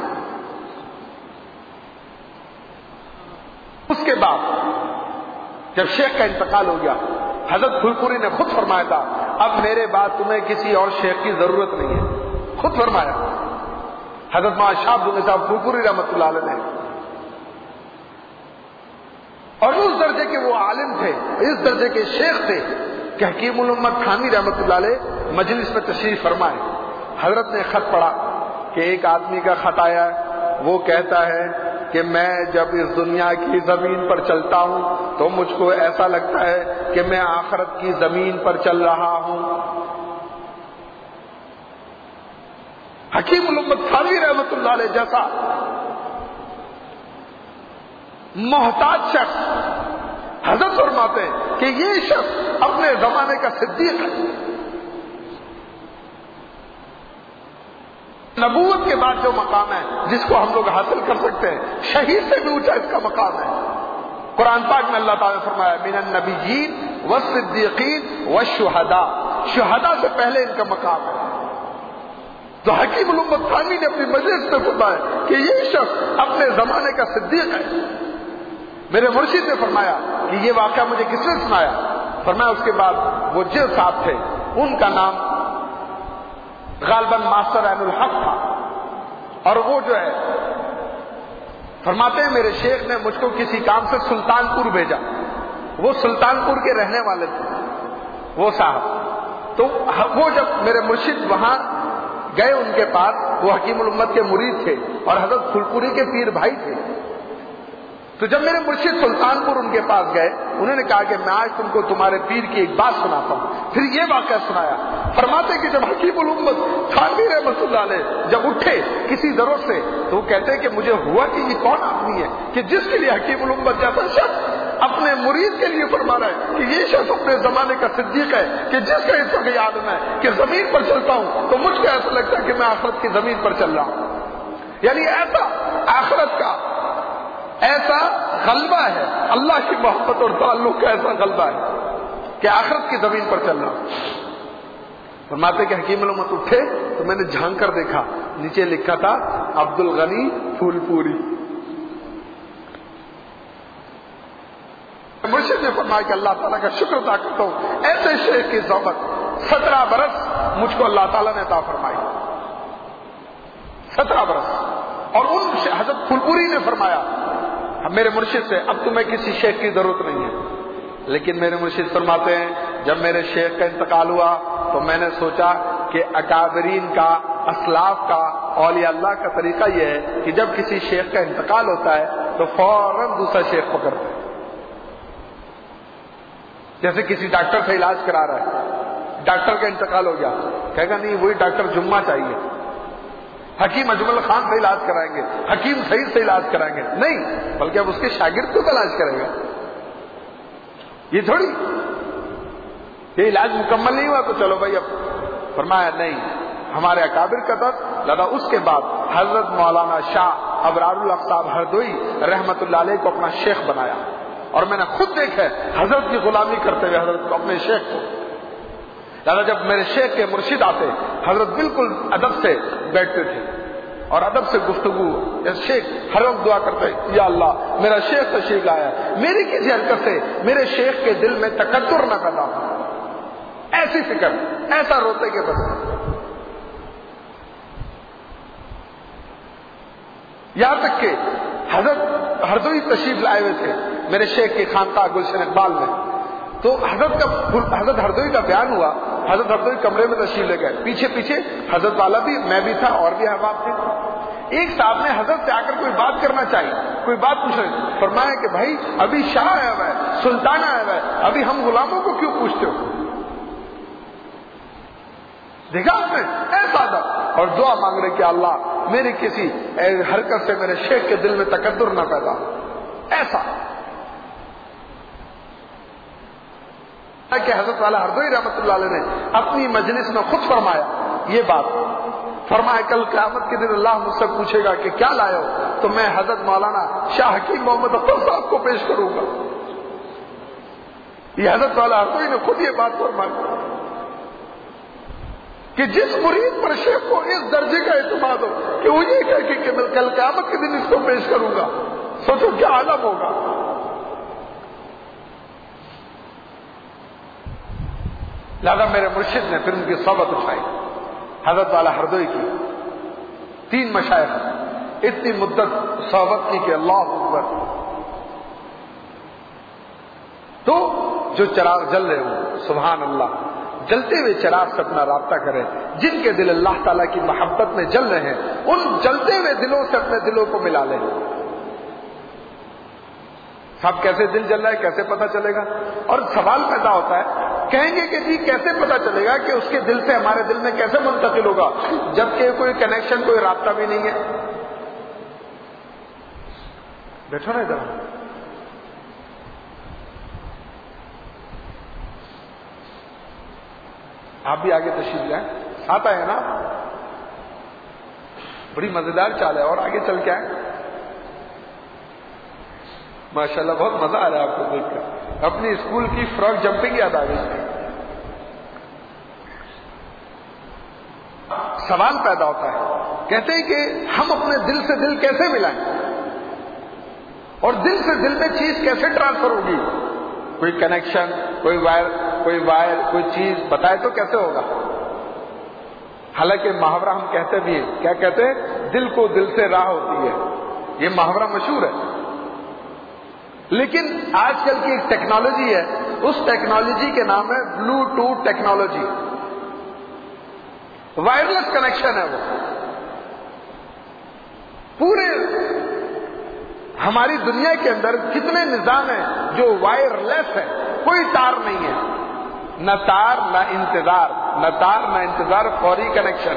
اس کے بعد جب شیخ کا انتقال ہو گیا، حضرت پھولپوری نے خود فرمایا تھا اب میرے بعد تمہیں کسی اور شیخ کی ضرورت نہیں ہے، خود فرمایا حضرت مولانا شاہ عبد الغنی صاحب پھولپوری رحمۃ اللہ علیہ نے۔ اور اس درجے کے وہ عالم تھے، اس درجے کے شیخ تھے کہ حکیم الامت تھانوی رحمۃ اللہ علیہ مجلس میں تشریف فرمائے۔ حضرت نے خط پڑھا کہ ایک آدمی کا خط آیا ہے، وہ کہتا ہے کہ میں جب اس دنیا کی زمین پر چلتا ہوں تو مجھ کو ایسا لگتا ہے کہ میں آخرت کی زمین پر چل رہا ہوں۔ حکیم الامت تھانوی رحمۃ اللہ علیہ جیسا محتاج شخص حضرت فرماتے ہیں کہ یہ شخص اپنے زمانے کا صدیق ہے، نبوت کے بعد جو مقام ہے جس کو ہم لوگ حاصل کر سکتے ہیں، شہید سے بھی اونچا اس کا مقام ہے۔ قرآن پاک میں اللہ تعالیٰ نے فرمایا من النبیین والصدیقین والشہداء، شہداء سے پہلے ان کا مقام ہے۔ تو حکیم الامت تھانوی نے اپنی مجلس میں فرمایا کہ یہ شخص اپنے زمانے کا صدیق ہے۔ میرے مرشد نے فرمایا کہ یہ واقعہ مجھے کس نے سنایا؟ فرمایا اس کے بعد وہ جو صاحب تھے ان کا نام غالباً ماسٹر عین الحق تھا، اور وہ جو ہے فرماتے ہیں میرے شیخ نے مجھ کو کسی کام سے سلطان پور بھیجا، وہ سلطان پور کے رہنے والے تھے وہ صاحب۔ تو وہ جب میرے مرشد وہاں گئے ان کے پاس، وہ حکیم الامت کے مرید تھے اور حضرت پھولپوری کے پیر بھائی تھے، تو جب میرے مرشد سلطان پور ان کے پاس گئے، انہوں نے کہا کہ میں آج تم کو تمہارے پیر کی ایک بات سناتا ہوں۔ پھر یہ واقعہ سنایا۔ فرماتے کہ جب حکیم الامت تھانوی رحمۃ اللہ علیہ جب اٹھے کسی ضرورت سے، تو وہ کہتے ہیں کہ مجھے ہوا کہ یہ کون آدمی ہے کہ جس کے لیے حکیم الامت جیسا شخص اپنے مرید کے لیے فرما رہا ہے کہ یہ شخص اپنے زمانے کا صدیق ہے، کہ جس کا اس وقت یاد ہے کہ زمین پر چلتا ہوں تو مجھ کو ایسا لگتا ہے کہ میں آخرت کی زمین پر چل رہا ہوں۔ یعنی ایسا آخرت کا ایسا غلبہ ہے، اللہ کی محبت اور تعلق کا ایسا غلبہ ہے کہ آخرت کی زمین پر چل رہا۔ فرماتے کہ حکیم الامت اٹھے تو میں نے جھانک کر دیکھا، نیچے لکھا تھا عبد الغنی پھولپوری۔ مرشد نے فرمایا کہ اللہ تعالیٰ کا شکر ادا کرتا ہوں، ایسے شیخ کی صحبت سترہ برس مجھ کو اللہ تعالیٰ نے عطا فرمائی، سترہ برس۔ اور ان حضرت پھولپوری نے فرمایا میرے مرشد سے اب تمہیں کسی شیخ کی ضرورت نہیں ہے، لیکن میرے مرشد فرماتے ہیں جب میرے شیخ کا انتقال ہوا تو میں نے سوچا کہ اکابرین کا، اسلاف کا، اولیاء اللہ کا طریقہ یہ ہے کہ جب کسی شیخ کا انتقال ہوتا ہے تو فوراً دوسرا شیخ پکڑتے ہیں۔ جیسے کسی ڈاکٹر سے علاج کرا رہا ہے، ڈاکٹر کا انتقال ہو گیا، کہے گا نہیں وہی ڈاکٹر جمعہ چاہیے، حکیم اجمل خان سے علاج کرائیں گے، حکیم سعید سے علاج کرائیں گے، نہیں، بلکہ اب اس کے شاگرد کو علاج کرے گا۔ یہ تھوڑی یہ علاج مکمل نہیں ہوا تو چلو بھائی اب، فرمایا نہیں، ہمارے اکابر کا تھا لگا۔ اس کے بعد حضرت مولانا شاہ ابرار الحق صاحب ہردوئی رحمت اللہ علیہ کو اپنا شیخ بنایا، اور میں نے خود دیکھا حضرت کی غلامی کرتے ہوئے حضرت کو اپنے شیخ کو۔ لہذا جب میرے شیخ کے مرشد آتے حضرت بالکل ادب سے بیٹھتے تھے اور ادب سے گفتگو، شیخ ہر وقت دعا کرتے یا اللہ میرا شیخ تشریف لایا، میری کسی حرکت سے میرے شیخ کے دل میں تکبر نہ پیدا ہو، ایسی فکر، ایسا روتے کے بس۔ یہاں تک کہ حضرت ہردوئی تشریف لائے ہوئے تھے میرے شیخ کی خانقاہ گلشن اقبال میں، تو حضرت کا حضرت ہردوئی کا بیان ہوا، حضرت ہردوئی کمرے میں تشریف لے گئے، پیچھے پیچھے حضرت والا بھی، میں بھی تھا اور بھی احباب تھے۔ ایک صاحب نے حضرت سے آ کر کوئی بات کرنا چاہیے، کوئی بات پوچھ رہے، فرمایا کہ بھائی ابھی شاہ آیا ہوا ہے، سلطان آیا ہوا ہے، ابھی ہم غلاموں کو کیوں پوچھتے ہو؟ دیکھا آپ نے ایسا تھا، اور دعا مانگ رہے کہ اللہ میری کسی حرکت سے میرے شیخ کے دل میں تکبر نہ پیدا ہو۔ ایسا کہ حضرت والا ہردوئی رحمۃ اللہ علیہ نے اپنی مجلس میں خود فرمایا یہ بات، فرمایا کل قیامت کے دن اللہ مجھ سے پوچھے گا کہ کیا لائے ہو، تو میں حضرت مولانا شاہ حکیم محمد اختر صاحب کو پیش کروں گا۔ یہ حضرت والا ہردوئی نے خود یہ بات فرمائی کہ جس مرید پر شیخ کو اس درجے کا اعتماد ہو کہ وہ یہ کہے کہ میں کل قیامت کے دن اس کو پیش کروں گا، سوچو کیا عالم ہوگا۔ لہذا میرے مرشد نے پھر ان کی صحبت اٹھائی، حضرت والا ہردوئی کی تین مشائخ اتنی مدت صحبت کی کہ اللہ اکبر، تو جو چراغ جل رہے ہوں سبحان اللہ، جلتے ہوئے چراغ سے اپنا رابطہ کریں، جن کے دل اللہ تعالیٰ کی محبت میں جل رہے ہیں ان جلتے ہوئے دلوں سے اپنے دلوں کو ملا لیں۔ صاحب کیسے دل جل رہا ہے، کیسے پتہ چلے گا؟ اور سوال پیدا ہوتا ہے، کہیں گے کہ جی کیسے پتہ چلے گا کہ اس کے دل سے ہمارے دل میں کیسے منتقل ہوگا جبکہ کوئی کنیکشن کوئی رابطہ بھی نہیں ہے؟ بیٹھو نا ادھر، آپ بھی آگے تشریف لائیں، ساتھ آئے نا، بڑی مزیدار چال ہے، اور آگے چل کے آئے۔ ماشاءاللہ بہت مزہ آ رہا ہے آپ کو دیکھ کر، اپنی اسکول کی فراک جمپنگ یاد آ گئی۔ سوال پیدا ہوتا ہے، کہتے ہیں کہ ہم اپنے دل سے دل کیسے ملائیں اور دل سے دل میں چیز کیسے ٹرانسفر ہوگی؟ کوئی کنیکشن، کوئی وائر کوئی وائر کوئی چیز بتائے تو کیسے ہوگا؟ حالانکہ محاورہ ہم کہتے بھی ہیں، کیا کہتے ہیں؟ دل کو دل سے راہ ہوتی ہے، یہ محاورہ مشہور ہے۔ لیکن آج کل کی ایک ٹیکنالوجی ہے، اس ٹیکنالوجی کے نام ہے بلوٹوتھ ٹیکنالوجی، وائرلیس کنیکشن ہے۔ وہ پورے ہماری دنیا کے اندر کتنے نظام ہیں جو وائرلیس ہے، کوئی تار نہیں ہے، نہ تار نہ انتظار، نہ تار نہ انتظار، فوری کنیکشن۔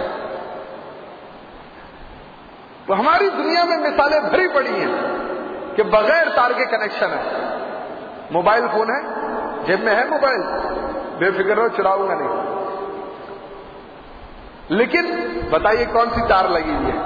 تو ہماری دنیا میں مثالیں بھری پڑی ہیں کہ بغیر تار کے کنیکشن ہے۔ موبائل فون ہے، جیب میں ہے موبائل، بے فکر ہو چلاؤں گا نہیں، لیکن بتائیے کون سی تار لگی ہوئی ہے؟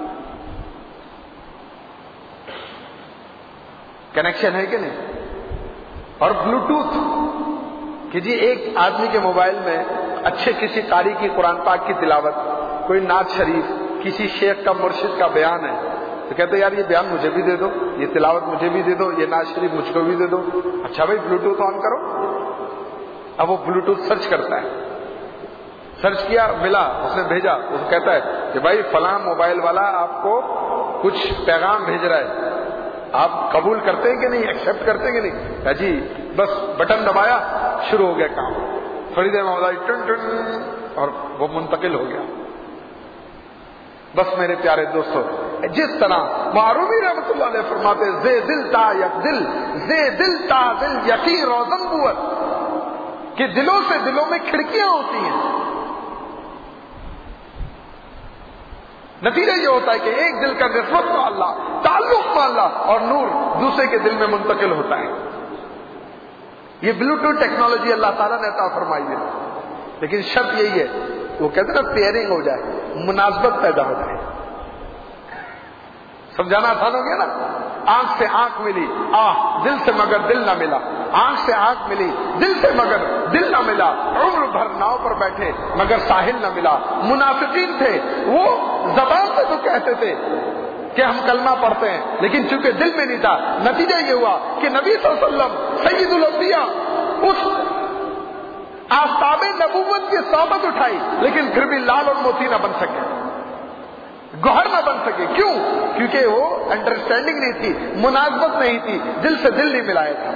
کنیکشن ہے کہ نہیں؟ اور بلوٹوتھ کہ جی ایک آدمی کے موبائل میں اچھے کسی قاری کی قرآن پاک کی تلاوت، کوئی نعت شریف، کسی شیخ کا مرشد کا بیان ہے، تو کہتے ہیں یار یہ بیان مجھے بھی دے دو، یہ تلاوت مجھے بھی دے دو، یہ نعت شریف مجھ کو بھی دے دو۔ اچھا بھائی بلوٹوتھ آن کرو، اب وہ بلوٹوتھ سرچ کرتا ہے، سرچ کیا ملا، اس نے بھیجا، وہ کہتا ہے کہ بھائی فلاں موبائل والا آپ کو کچھ پیغام بھیج رہا ہے، آپ قبول کرتے ہیں کہ نہیں، ایکسپٹ کرتے ہیں کہ نہیں؟ کہ جی بس بٹن دبایا، شروع ہو گیا کام، تھوڑی دیر میں ٹن ٹن اور وہ منتقل ہو گیا۔ بس میرے پیارے دوستو، جس طرح معرومی رحمۃ اللہ علیہ فرماتے زے دل تا یک دل، زے دل تا دل یقین روزن بوت، کہ دلوں سے دلوں میں کھڑکیاں ہوتی ہیں۔ نتیجہ یہ ہوتا ہے کہ ایک دل کا نسبت پا اللہ، تعلق پا اللہ، اور نور دوسرے کے دل میں منتقل ہوتا ہے۔ یہ بلوٹوتھ ٹیکنالوجی اللہ تعالیٰ نے عطا فرمائی ہے، لیکن شرط یہی ہے، وہ کہتے ہیں نا پیئرنگ ہو جائے، مناسبت پیدا ہو جائے۔ سمجھانا آسان ہو گیا نا؟ آنکھ سے آنکھ ملی، آہ دل سے مگر دل نہ ملا، آنکھ سے آنکھ ملی، دل سے مگر دل نہ ملا، عمر بھر ناؤ پر بیٹھے مگر ساحل نہ ملا۔ منافقین تھے، وہ زبان سے تو کہتے تھے کہ ہم کلمہ پڑھتے ہیں، لیکن چونکہ دل میں نہیں تھا، نتیجہ یہ ہوا کہ نبی صلی اللہ علیہ وسلم سید الانبیاء اس آفتاب نبوت کی صحبت اٹھائی، لیکن پھر بھی لال اور موتی نہ بن سکے۔ گوہر نہ بن سکے. کیوں؟ کیونکہ وہ انڈرسٹینڈنگ نہیں تھی، مناسبت نہیں تھی، دل سے دل نہیں ملایا تھا.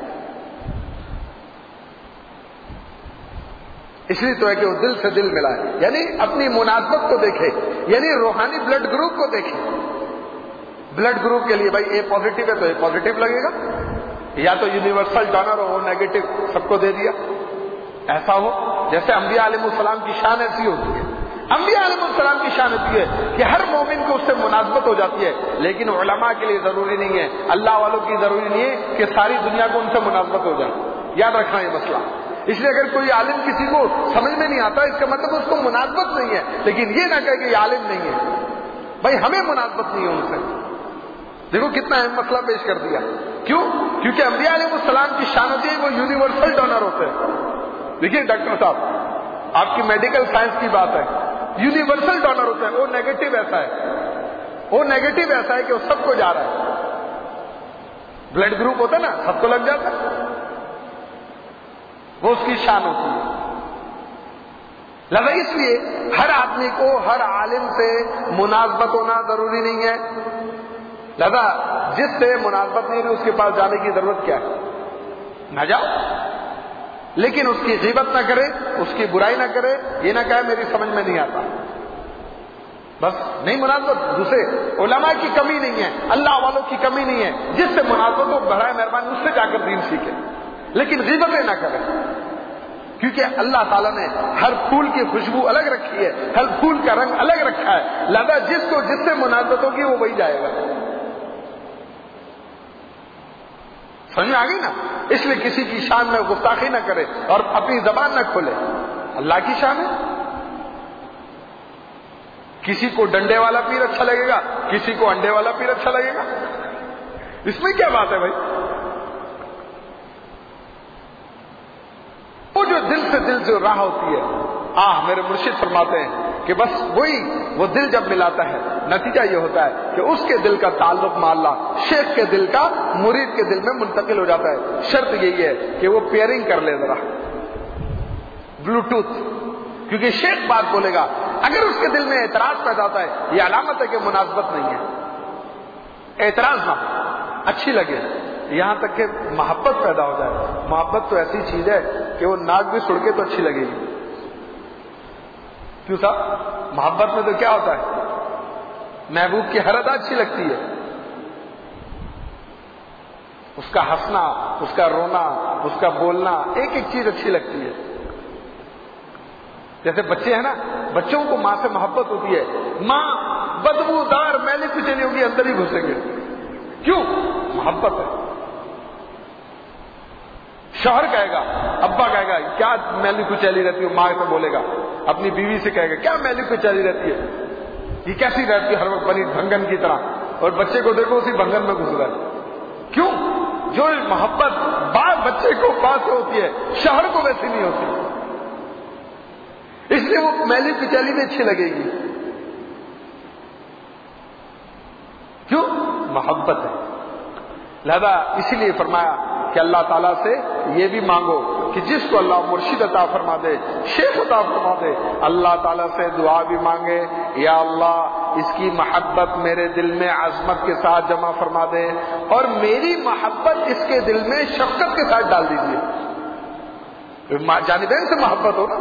اس لیے تو ہے کہ وہ دل سے دل ملائے، یعنی اپنی مناسبت کو دیکھے، یعنی روحانی بلڈ گروپ کو دیکھے. بلڈ گروپ کے لیے بھائی اے پازیٹیو ہے تو اے پازیٹیو لگے گا، یا تو یونیورسل ڈونر ہو وہ نیگیٹو سب کو دے دیا. ایسا ہو جیسے انبیاء علیہ السلام کی شان ایسی ہوتی ہے. انبیاء علیہ السلام کی شان ہوتی ہے کہ ہر مومن کو اس سے مناسبت ہو جاتی ہے، لیکن علماء کے لیے ضروری نہیں ہے، اللہ والوں کی ضروری نہیں ہے کہ ساری دنیا کو ان سے مناسبت ہو جائے. یاد رکھنا یہ مسئلہ. اس لیے اگر کوئی عالم کسی کو سمجھ میں نہیں آتا اس کا مطلب اس کو مناسبت نہیں ہے، لیکن یہ نہ کہے کہ یہ عالم نہیں ہے. بھائی ہمیں مناسبت نہیں ہے ان سے. دیکھو کتنا اہم مسئلہ پیش کر دیا. کیوں؟ کیونکہ انبیاء علیہ السلام کی شان ہوتی ہے وہ یونیورسل ڈونر ہوتے ہیں. دیکھیے ڈاکٹر صاحب آپ کی میڈیکل سائنس کی بات ہے، یونیورسل ڈونر ہوتے ہیں. وہ نیگیٹو ایسا ہے، وہ نیگیٹو ایسا ہے کہ وہ سب کو جا رہا ہے. بلڈ گروپ ہوتا ہے نا سب کو لگ جاتا ہے، وہ اس کی شان ہوتی ہے. لہذا اس لیے ہر آدمی کو ہر عالم سے مناسبت ہونا ضروری نہیں ہے. لہذا جس سے مناسبت نہیں ہوئی اس کے پاس جانے کی ضرورت کیا ہے؟ نہ جاؤ، لیکن اس کی غیبت نہ کرے، اس کی برائی نہ کرے، یہ نہ کہے میری سمجھ میں نہیں آتا. بس نہیں مناسبت. دوسرے علماء کی کمی نہیں ہے، اللہ والوں کی کمی نہیں ہے، جس سے مناسبت ہو برائے مہربانی اس سے جا کر دین سیکھے، لیکن غیبتیں نہ کرے. کیونکہ اللہ تعالیٰ نے ہر پھول کی خوشبو الگ رکھی ہے، ہر پھول کا رنگ الگ رکھا ہے. لہذا جس کو جس سے مناسبت ہوگی وہ وہی جائے گا. سمجھ میں آ گئی نا؟ اس لیے کسی کی شان میں گستاخی نہ کرے اور اپنی زبان نہ کھولے. اللہ کی شان ہے. کسی کو ڈنڈے والا پیر اچھا لگے گا، کسی کو انڈے والا پیر اچھا لگے گا. اس میں کیا بات ہے بھائی؟ وہ جو دل سے دل جو راہ ہوتی ہے، آہ میرے مرشد فرماتے ہیں کہ بس وہی وہ دل جب ملاتا ہے نتیجہ یہ ہوتا ہے کہ اس کے دل کا تعلق مع اللہ شیخ کے دل کا مرید کے دل میں منتقل ہو جاتا ہے. شرط یہی ہے کہ وہ پیئرنگ کر لے ذرا بلوٹوتھ، کیونکہ شیخ بات بولے گا. اگر اس کے دل میں اعتراض پیدا ہوتا ہے یہ علامت ہے کہ مناسبت نہیں ہے. اعتراض نہ ہو، اچھی لگے، یہاں تک کہ محبت پیدا ہو جائے. محبت تو ایسی چیز ہے کہ وہ ناک بھی سڑکے تو اچھی لگے گی. کیوں صاحب؟ محبت میں تو کیا ہوتا ہے؟ محبوب کی ہر ادا اچھی لگتی ہے، اس کا ہنسنا، اس کا رونا، اس کا بولنا، ایک ایک چیز اچھی لگتی ہے. جیسے بچے ہیں نا، بچوں کو ماں سے محبت ہوتی ہے. ماں بدبو دار میلی کچیلی ہوگی اندر ہی گھسیں گے. کیوں؟ محبت ہے. شوہر کہے گا، ابا کہے گا کیا میلی کچیلی رہتی ہے، ماں سے بولے گا. اپنی بیوی سے کہے گا کیا میلی کچیلی رہتی ہے، یہ کیسی رہتی ہے ہر وقت بنی بھنگن کی طرح. اور بچے کو دیکھو اسی بھنگن میں گھس رہا ہے. کیوں؟ جو محبت باپ بچے کو پاس ہوتی ہے شوہر کو ویسی نہیں ہوتی. اس لیے وہ میلی کچیلی میں اچھی لگے گی. کیوں؟ محبت ہے. لہذا اسی لیے فرمایا کہ اللہ تعالیٰ سے یہ بھی مانگو کہ جس کو اللہ مرشد عطا فرما دے، شیخ عطا فرما دے، اللہ تعالیٰ سے دعا بھی مانگے یا اللہ اس کی محبت میرے دل میں عظمت کے ساتھ جمع فرما دے اور میری محبت اس کے دل میں شفقت کے ساتھ ڈال دیجیے. جانبین سے محبت ہو نا،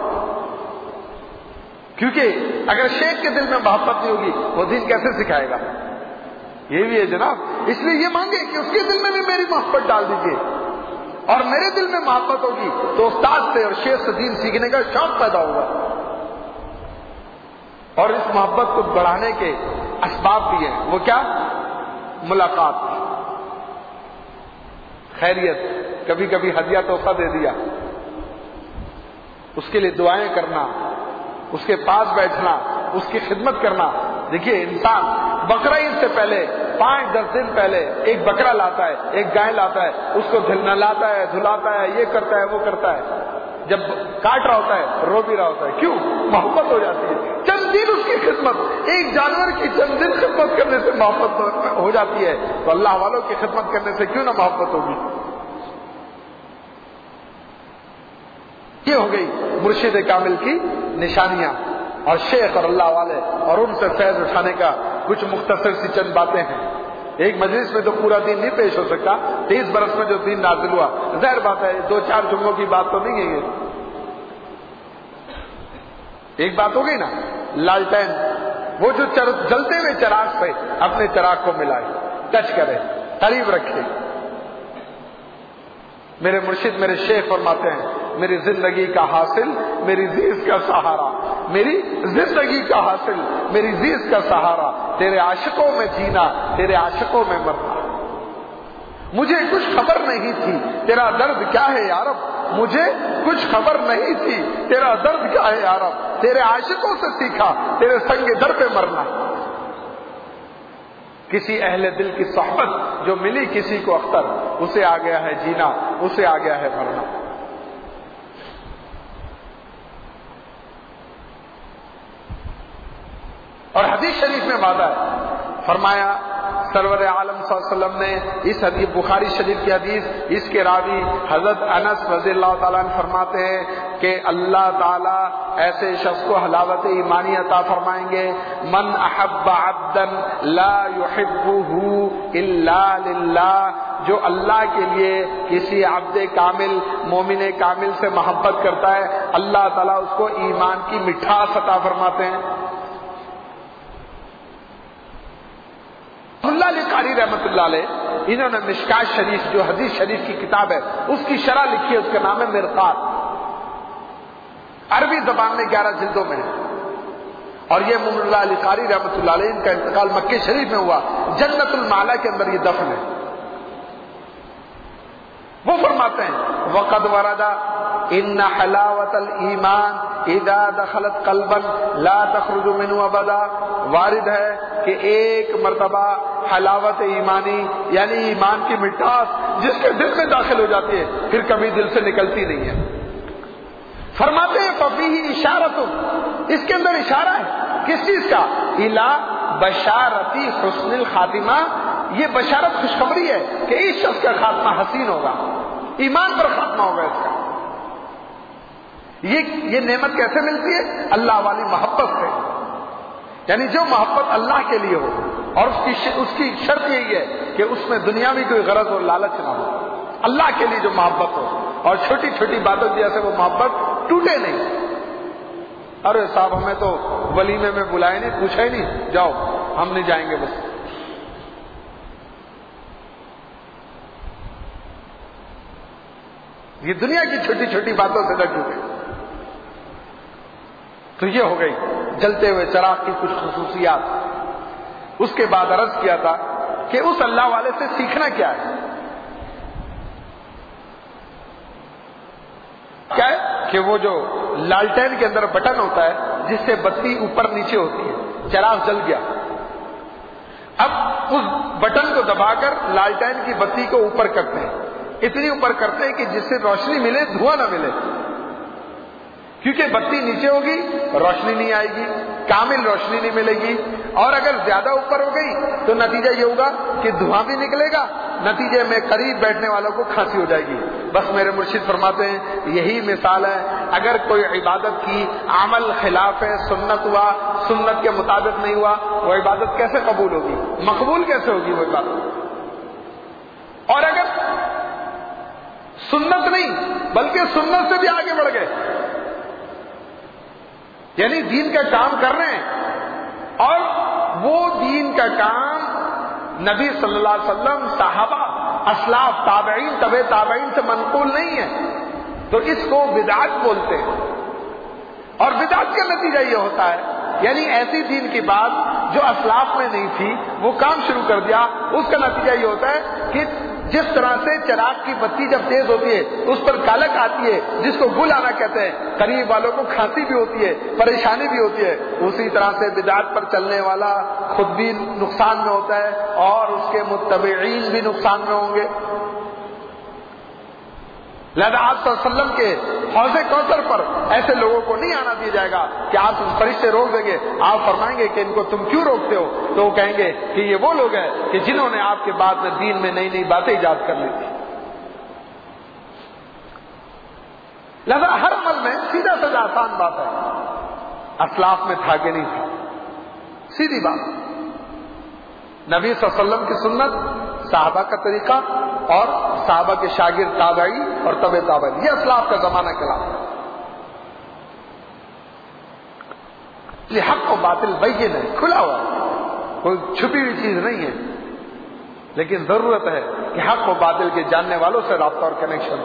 کیونکہ اگر شیخ کے دل میں محبت نہیں ہوگی وہ دین کیسے سکھائے گا؟ یہ بھی ہے جناب. اس لیے یہ مانگے کہ اس کے دل میں بھی میری محبت ڈال دیجیے، اور میرے دل میں محبت ہوگی تو استاد سے اور شیخ سے دین سیکھنے کا شوق پیدا ہوگا. اور اس محبت کو بڑھانے کے اسباب بھی ہیں. وہ کیا؟ ملاقات، خیریت، کبھی کبھی ہدیہ تحفہ دے دیا، اس کے لیے دعائیں کرنا، اس کے پاس بیٹھنا، اس کی خدمت کرنا. دیکھیے انسان بقرہ عید سے پہلے پانچ دس دن پہلے ایک بکرا لاتا ہے، ایک گائے لاتا ہے، اس کو نہلاتا ہے، دھلاتا ہے، یہ کرتا ہے وہ کرتا ہے. جب کاٹ رہا ہوتا ہے رو بھی رہا ہوتا ہے. کیوں؟ محبت ہو جاتی ہے. چند دن اس کی خدمت، ایک جانور کی چند دن خدمت کرنے سے محبت ہو جاتی ہے، تو اللہ والوں کی خدمت کرنے سے کیوں نہ محبت ہوگی؟ یہ ہو گئی مرشد کامل کی نشانیاں. اور شیخ اور اللہ والے اور ان سے فیض اٹھانے کا کچھ مختصر سی چند باتیں ہیں. ایک مجلس میں تو پورا دین نہیں پیش ہو سکتا. تیس برس میں جو دین نازل ہوا، ظاہر بات ہے دو چار جملوں کی بات تو نہیں ہے یہ. ایک بات ہو گئی نا، لالٹین، وہ جو جلتے ہوئے چراغ پہ اپنے چراغ کو ملائے، ٹچ کرے، قریب رکھے. میرے مرشد میرے شیخ فرماتے ہیں میری زندگی کا حاصل میری زیست کا سہارا، میری زندگی کا حاصل میری زیست کا سہارا، تیرے عاشقوں میں جینا تیرے عاشقوں میں مرنا. مجھے کچھ خبر نہیں تھی تیرا درد کیا ہے یا رب، مجھے کچھ خبر نہیں تھی تیرا درد کیا ہے یا رب، تیرے عاشقوں سے سیکھا تیرے سنگ در پہ مرنا. کسی اہل دل کی صحبت جو ملی کسی کو اختر، اسے آ گیا ہے جینا اسے آ گیا ہے مرنا. اور حدیث شریف میں وعدہ ہے، فرمایا سرور عالم صلی اللہ علیہ وسلم نے، اس حدیث بخاری شریف کی حدیث، اس کے راوی حضرت انس رضی اللہ تعالیٰ عنہ فرماتے ہیں کہ اللہ تعالیٰ ایسے شخص کو حلاوت ایمانی عطا فرمائیں گے، من احب عبدا لا يحبه الا للہ، جو اللہ کے لیے کسی عبد کامل مومن کامل سے محبت کرتا ہے، اللہ تعالیٰ اس کو ایمان کی مٹھاس عطا فرماتے ہیں. اللہ علی قاری رحمت اللہ علیہ، انہوں نے مشکات شریف جو حدیث شریف کی کتاب ہے اس کی شرح لکھی ہے، اس کا نام ہے مرقات، عربی زبان میں گیارہ جلدوں میں ہے. اور یہ اللہ علی قاری رحمت اللہ علیہ، ان کا انتقال مکہ شریف میں ہوا، جنت المعلا کے اندر یہ دفن ہے. وہ فرماتے ہیں وقد ورد ان حلاوت الایمان اذا دخلت قلبا لا تخرج منه ابدا، وارد ہے کہ ایک مرتبہ حلاوت ایمانی یعنی ایمان کی مٹھاس جس کے دل میں داخل ہو جاتی ہے پھر کبھی دل سے نکلتی نہیں ہے. فرماتے ہیں ففیہ اشارۃ، اس کے اندر اشارہ ہے کس چیز کا؟ الی بشارتی حسن الخاتمہ، یہ بشارت خوشخبری ہے کہ اس شخص کا خاتمہ حسین ہوگا، ایمان پر خاتمہ ہوگا اس کا. یہ یہ نعمت کیسے ملتی ہے؟ اللہ والی محبت سے. یعنی جو محبت اللہ کے لیے ہو، اور اس کی اس کی شرط یہی ہے کہ اس میں دنیا میں کوئی غرض اور لالچ نہ ہو، اللہ کے لیے جو محبت ہو، اور چھوٹی چھوٹی باتوں کی جیسے وہ محبت ٹوٹے نہیں. ارے صاحب ہمیں تو ولیمے میں بلائے نہیں، پوچھا ہی نہیں، جاؤ ہم نہیں جائیں گے بس. یہ دنیا کی چھوٹی چھوٹی باتوں سے نہ ٹوٹے. تو یہ ہو گئی جلتے ہوئے چراغ کی کچھ خصوصیات. اس کے بعد عرض کیا تھا کہ اس اللہ والے سے سیکھنا کیا ہے؟ کیا ہے کہ وہ جو لالٹین کے اندر بٹن ہوتا ہے جس سے بتی اوپر نیچے ہوتی ہے، چراغ جل گیا، اب اس بٹن کو دبا کر لالٹین کی بتی کو اوپر کرتے ہیں، اتنی اوپر کرتے ہیں کہ جس سے روشنی ملے دھواں نہ ملے، کیونکہ بتی نیچے ہوگی روشنی نہیں آئے گی، کامل روشنی نہیں ملے گی. اور اگر زیادہ اوپر ہو گئی تو نتیجہ یہ ہوگا کہ دھواں بھی نکلے گا، نتیجے میں قریب بیٹھنے والوں کو کھانسی ہو جائے گی. بس میرے مرشد فرماتے ہیں یہی مثال ہے. اگر کوئی عبادت کی عمل خلاف ہے، سنت ہوا، سنت کے مطابق نہیں ہوا، وہ عبادت کیسے قبول ہوگی؟ مقبول کیسے ہوگی وہ عبادت؟ اور اگر سنت نہیں بلکہ سنت سے بھی آگے بڑھ گئے، یعنی دین کا کام کر رہے ہیں اور وہ دین کا کام نبی صلی اللہ علیہ وسلم، صحابہ، اسلاف، تابعین، تبع تابعین سے منقول نہیں ہے، تو اس کو بدعت بولتے ہیں. اور بدعت کا نتیجہ یہ ہوتا ہے یعنی ایسی دین کی بات جو اسلاف میں نہیں تھی وہ کام شروع کر دیا، اس کا نتیجہ یہ ہوتا ہے کہ جس طرح سے چراغ کی بتی جب تیز ہوتی ہے اس پر کالک آتی ہے جس کو گل آنا کہتے ہیں، قریب والوں کو کھانسی بھی ہوتی ہے، پریشانی بھی ہوتی ہے، اسی طرح سے بدعت پر چلنے والا خود بھی نقصان میں ہوتا ہے اور اس کے متبعین بھی نقصان میں ہوں گے. لہذا آپ صلی اللہ علیہ وسلم کے حوض کوثر پر ایسے لوگوں کو نہیں آنا دیا جائے گا کہ آپ فرشتے روک دیں گے. آپ فرمائیں گے کہ ان کو تم کیوں روکتے ہو؟ تو وہ کہیں گے کہ یہ وہ لوگ ہیں کہ جنہوں نے آپ کے بعد میں دین میں نئی نئی باتیں ایجاد کر لی تھی. لہذا ہر عمل میں سیدھا سیدھا آسان بات ہے. اسلاف میں تھا کہ نہیں تھا؟ سیدھی بات. نبی صلی اللہ علیہ وسلم کی سنت، صحابہ کا طریقہ اور صحابہ کے شاگرد تابعی اور تبع تابعی، یہ اسلاف کا زمانہ کہلاتا ہے. یہ حق و باطل بین ہے، کھلا ہوا ہے، کوئی چھپی ہوئی چیز نہیں ہے. لیکن ضرورت ہے کہ حق و باطل کے جاننے والوں سے رابطہ اور کنیکشن ہو.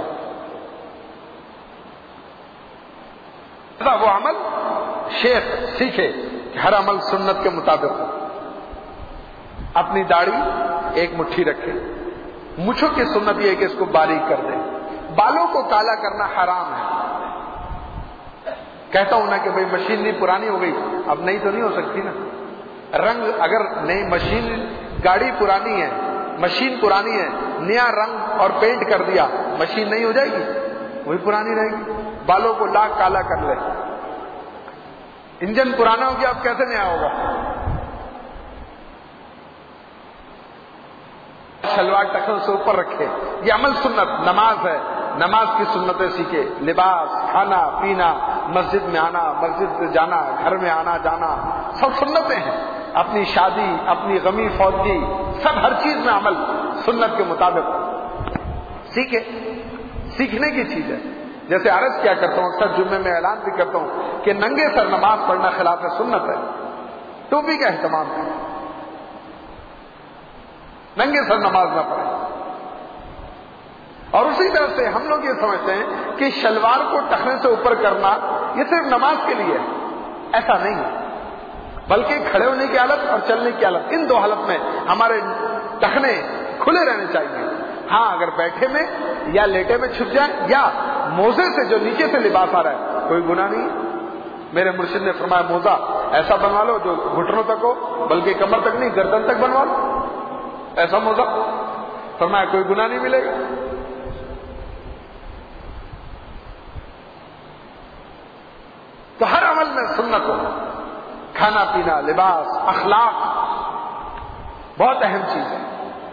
وہ عمل شیخ سیکھے کہ ہر عمل سنت کے مطابق ہو. اپنی داڑھی ایک مٹھی رکھے. مچھوں کی سنت یہ ہے کہ اس کو باریک کر دیں. بالوں کو کالا کرنا حرام ہے. کہتا ہوں نا کہ بھئی مشین نہیں پرانی ہو گئی، اب نئی تو نہیں ہو سکتی نا. رنگ اگر نئی مشین، گاڑی پرانی ہے، مشین پرانی ہے، نیا رنگ اور پینٹ کر دیا، مشین نہیں ہو جائے گی، وہی پرانی رہے گی. بالوں کو لاکھ کالا کر لے. انجن پرانا ہو گیا، اب کیسے نیا ہوگا؟ شلوار ٹخن سے اوپر رکھے. یہ عمل سنت. نماز ہے، نماز کی سنتیں سیکھے. لباس، کھانا پینا، مسجد میں آنا، مسجد سے جانا، گھر میں آنا جانا، سب سنتیں ہیں. اپنی شادی، اپنی غمی فوتگی، سب ہر چیز میں عمل سنت کے مطابق سیکھے. سیکھنے کی چیز ہے. جیسے عرض کیا کرتا ہوں، اکثر جمعے میں اعلان بھی کرتا ہوں کہ ننگے سر نماز پڑھنا خلاف سنت ہے. ٹوپی کا اہتمام کریں، ننگے سر نماز نہ پڑھیں. اور اسی طرح سے ہم لوگ یہ سمجھتے ہیں کہ شلوار کو ٹخنے سے اوپر کرنا یہ صرف نماز کے لیے ہے. ایسا نہیں ہے، بلکہ کھڑے ہونے کی حالت اور چلنے کی حالت، ان دو حالت میں ہمارے ٹخنے کھلے رہنے چاہیے. ہاں اگر بیٹھے میں یا لیٹے میں چھپ جائیں یا موزے سے جو نیچے سے لباس آ رہا ہے کوئی گناہ نہیں. میرے مرشد نے فرمایا موزہ ایسا بنوا لو جو گھٹنوں تک ہو، بلکہ کمر تک نہیں، گردن تک بنوا لو ایسا موزہ. فرمایا کوئی گناہ نہیں ملے گا. تو ہر عمل میں سنت ہو. کھانا پینا، لباس، اخلاق بہت اہم چیز ہے.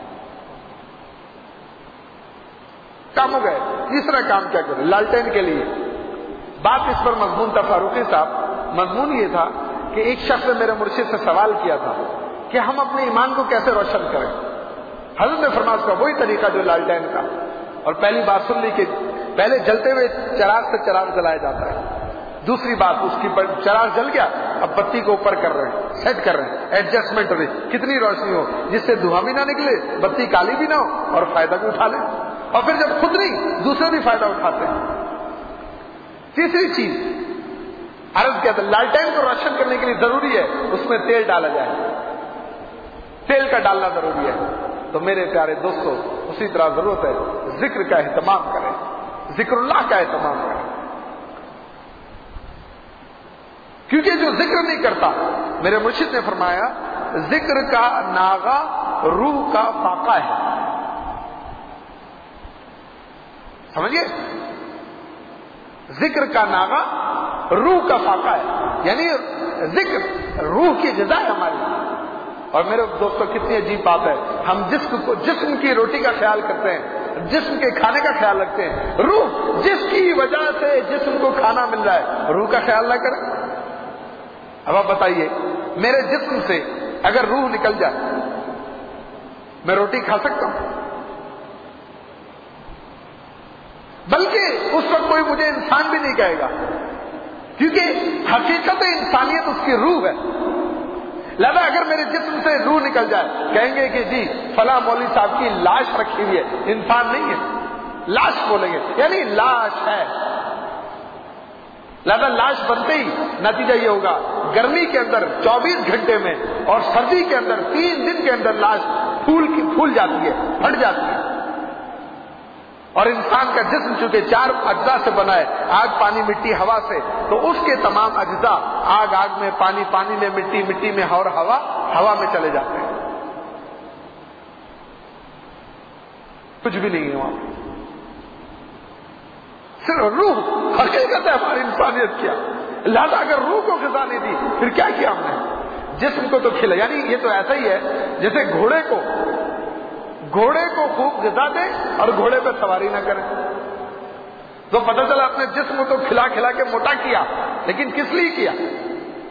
کام ہو گئے. تیسرا کام کیا کرے؟ لالٹین کے لیے. بات اس پر مضمون تھا فاروقی صاحب. مضمون یہ تھا کہ ایک شخص نے میرے مرشد سے سوال کیا تھا کہ ہم اپنے ایمان کو کیسے روشن کریں. حضرت نے فرمایا اس کا وہی طریقہ جو لالٹین کا. اور پہلی بات سن لی کہ پہلے جلتے ہوئے چراغ سے چراغ جلایا جاتا ہے. دوسری بات، اس کی چراغ جل گیا، اب بتی کو اوپر کر رہے ہیں، سیٹ کر رہے ہیں، ایڈجسٹمنٹ ہو رہی، کتنی روشنی ہو جس سے دھواں بھی نہ نکلے، بتی کالی بھی نہ ہو اور فائدہ بھی اٹھا لیں. اور پھر جب خود نہیں دوسرے بھی فائدہ اٹھاتے ہیں. تیسری چیز عرض کیا تھا، لالٹین کو روشن کرنے کے لیے ضروری ہے اس میں تیل ڈالا جائے. تیل کا ڈالنا ضروری ہے. تو میرے پیارے دوستو، اسی طرح ضرورت ہے ذکر کا اہتمام کریں، ذکر اللہ کا اہتمام کریں. کیونکہ جو ذکر نہیں کرتا، میرے مرشد نے فرمایا ذکر کا ناغہ روح کا فاقہ ہے. سمجھئے؟ ذکر کا ناغہ روح کا فاقہ ہے، یعنی ذکر روح کی غذا ہے ہماری. اور میرے دوستوں کتنی عجیب بات ہے، ہم جسم کو، جسم کی روٹی کا خیال کرتے ہیں، جسم کے کھانے کا خیال رکھتے ہیں. روح جس کی وجہ سے جسم کو کھانا مل رہا ہے، روح کا خیال نہ کریں. اب آپ بتائیے، میرے جسم سے اگر روح نکل جائے میں روٹی کھا سکتا ہوں؟ بلکہ اس وقت کوئی مجھے انسان بھی نہیں کہے گا، کیونکہ حقیقت انسانیت اس کی روح ہے. لہذا اگر میرے جسم سے روح نکل جائے، کہیں گے کہ جی فلاں مولوی صاحب کی لاش رکھی ہوئی ہے، انسان نہیں ہے، لاش بولیں گے، یعنی لاش ہے. لہذا لاش بنتے ہی نتیجہ یہ ہوگا، گرمی کے اندر چوبیس گھنٹے میں اور سردی کے اندر تین دن کے اندر لاش پھول کی پھول جاتی ہے، پھٹ جاتی ہے. اور انسان کا جسم چونکہ چار اجزاء سے بنا ہے، آگ، پانی، مٹی، ہوا سے، تو اس کے تمام اجزاء آگ آگ میں، پانی پانی میں، مٹی مٹی میں اور ہوا ہوا میں چلے جاتے ہیں. کچھ بھی نہیں ہے وہاں، صرف روح حقیقت ہے ہماری انسانیت کیا. لہذا اگر روح کو غذا نہیں دی پھر کیا کیا ہم نے؟ جسم کو تو کھلا. یعنی یہ تو ایسا ہی ہے جیسے گھوڑے کو گھوڑے کو خوب غذا دے اور گھوڑے پہ سواری نہ کرے. تو پتہ چلا اپنے جسم کو کھلا کھلا کے موٹا کیا، لیکن کس لیے کیا؟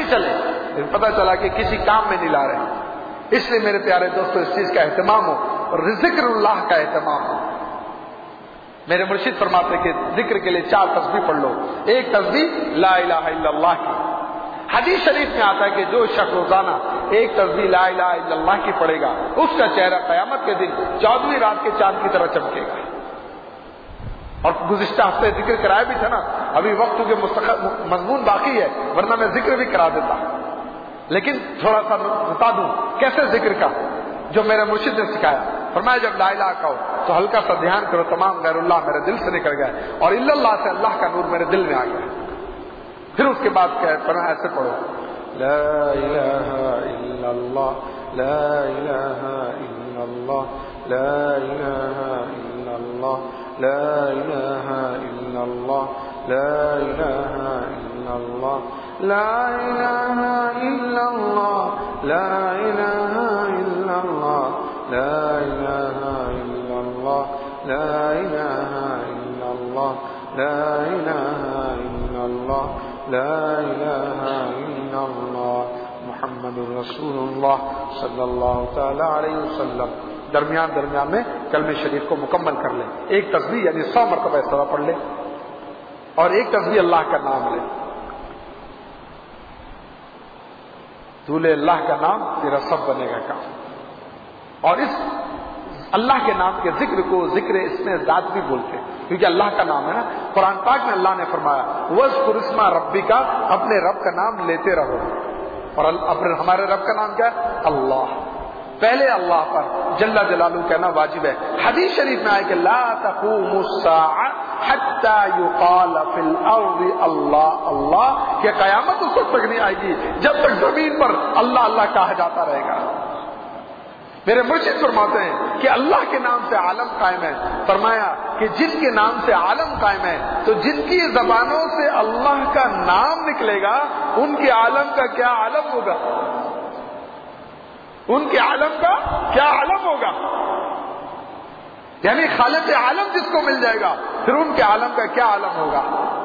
چلے لیکن پتہ چلا کہ کسی کام میں نہیں لا رہے. اس لیے میرے پیارے دوستوں اس چیز کا اہتمام ہو اور ذکر اللہ کا اہتمام ہو. میرے مرشد فرماتے کہ ذکر کے لیے چار تسبیح پڑھ لو. ایک تسبیح لا الہ الا اللہ کی. حدیث شریف میں آتا ہے کہ جو شخص روزانہ ایک تسبیح لا الہ الا اللہ کی پڑھے گا اس کا چہرہ قیامت کے دن چودہویں رات کے چاند کی طرح چمکے گا. اور گزشتہ ہفتے ذکر کرایا بھی تھا نا, ابھی وقت کے مضمون باقی ہے ورنہ میں ذکر بھی کرا دیتا, لیکن تھوڑا سا بتا دوں کیسے ذکر کا جو میرے مرشد نے سکھایا. فرمایا جب لا الہ کہو تو ہلکا سا دھیان کرو تمام غیر اللہ میرے دل سے نکل گئے اور الا اللہ سے اللہ کا نور میرے دل میں آ گیا. پھر اس کے بعد کیا ہے ایسے پڑھو لا الہ الا اللہ لا الہ الا اللہ لا الہ الا اللہ لا الہ الا اللہ لا الہ الا اللہ لا الہ الا اللہ لا الہ الا اللہ لا الہ الا اللہ لا الہ الا اللہ لا الہ الا اللہ لا الہ الا اللہ محمد رسول اللہ صلی اللہ تعالی علیہ وسلم. درمیان درمیان میں کلمہ شریف کو مکمل کر لیں. ایک تسبیح یعنی سو مرتبہ اس طرح پڑھ لیں اور ایک تسبیح اللہ کا نام لیں. تو لے اللہ کا نام تیرا سب بنے گا کام. اور اس اللہ کے نام کے ذکر کو ذکر اس میں ذات بھی بولتے ہیں کیونکہ اللہ کا نام ہے نا. قرآن پاک میں اللہ نے فرمایا وَاذْكُرِ اسْمَ رَبِّكَ, اپنے رب کا نام لیتے رہو. اور اپنے ہمارے رب کا نام کیا ہے؟ اللہ. پہلے اللہ پر جل جلالہ کہنا واجب ہے. حدیث شریف میں آئے کہ لا تقوم الساعة حتى يقال في الارض اللہ اللہ, کہ قیامت اس وقت تک نہیں آئے گی جب تک زمین پر اللہ اللہ کہا جاتا رہے گا. میرے مرشد فرماتے ہیں کہ اللہ کے نام سے عالم قائم ہے. فرمایا کہ جن کے نام سے عالم قائم ہے تو جن کی زبانوں سے اللہ کا نام نکلے گا ان کے عالم کا کیا عالم ہوگا, ان کے عالم کا کیا عالم ہوگا. یعنی خالق عالم جس کو مل جائے گا پھر ان کے عالم کا کیا عالم ہوگا.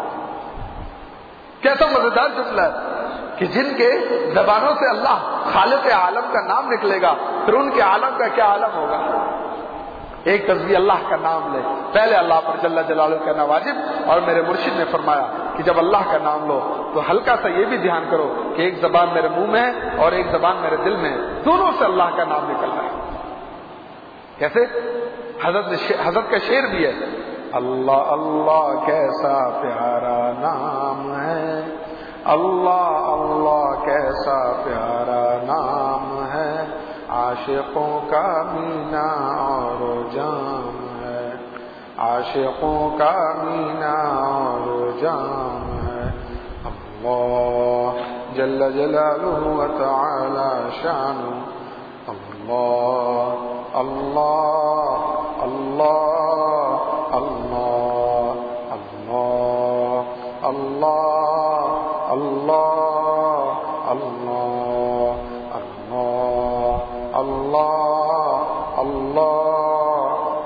کیسا مزیدار جملہ ہے کہ جن کے زبانوں سے اللہ خالق عالم کا نام نکلے گا پھر ان کے عالم کا کیا عالم ہوگا. ایک تسبیح اللہ کا نام لے, پہلے اللہ پر جل جلالہ کہنا واجب. اور میرے مرشد نے فرمایا کہ جب اللہ کا نام لو تو ہلکا سا یہ بھی دھیان کرو کہ ایک زبان میرے منہ میں ہے اور ایک زبان میرے دل میں ہے, دونوں سے اللہ کا نام نکل رہا ہے. کیسے؟ حضرت حضرت کا شعر بھی ہے اللہ اللہ کیسا پیارا نام ہے, اللہ اللہ کیسا پیارا نام ہے, عاشقوں کا مینا اور جام ہے, عاشقوں کا مینا اور جام ہے. اللہ جل جلالہ و تعالی شانہ. اللہ اللہ اللہ اللہ اللہ اللہ اللہ اللہ اللہ اللہ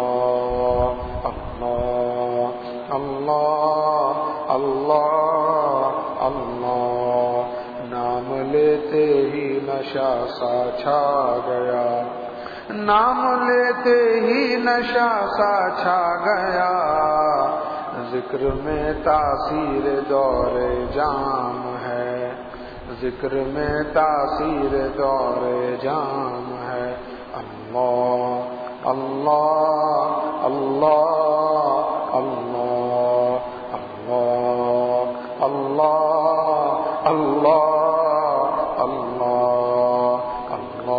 اللہ اللہ اللہ اللہ. نام لیتے ہی نشہ سا چھا گیا, نام لیتے ہی نشہ سا چھا گیا, ذکر میں تاثیر دور جام ہے, ذکر میں تاثیر دور جام ہے. اللہ اللہ اللہ اللہ اللہ اللہ اللہ اللہ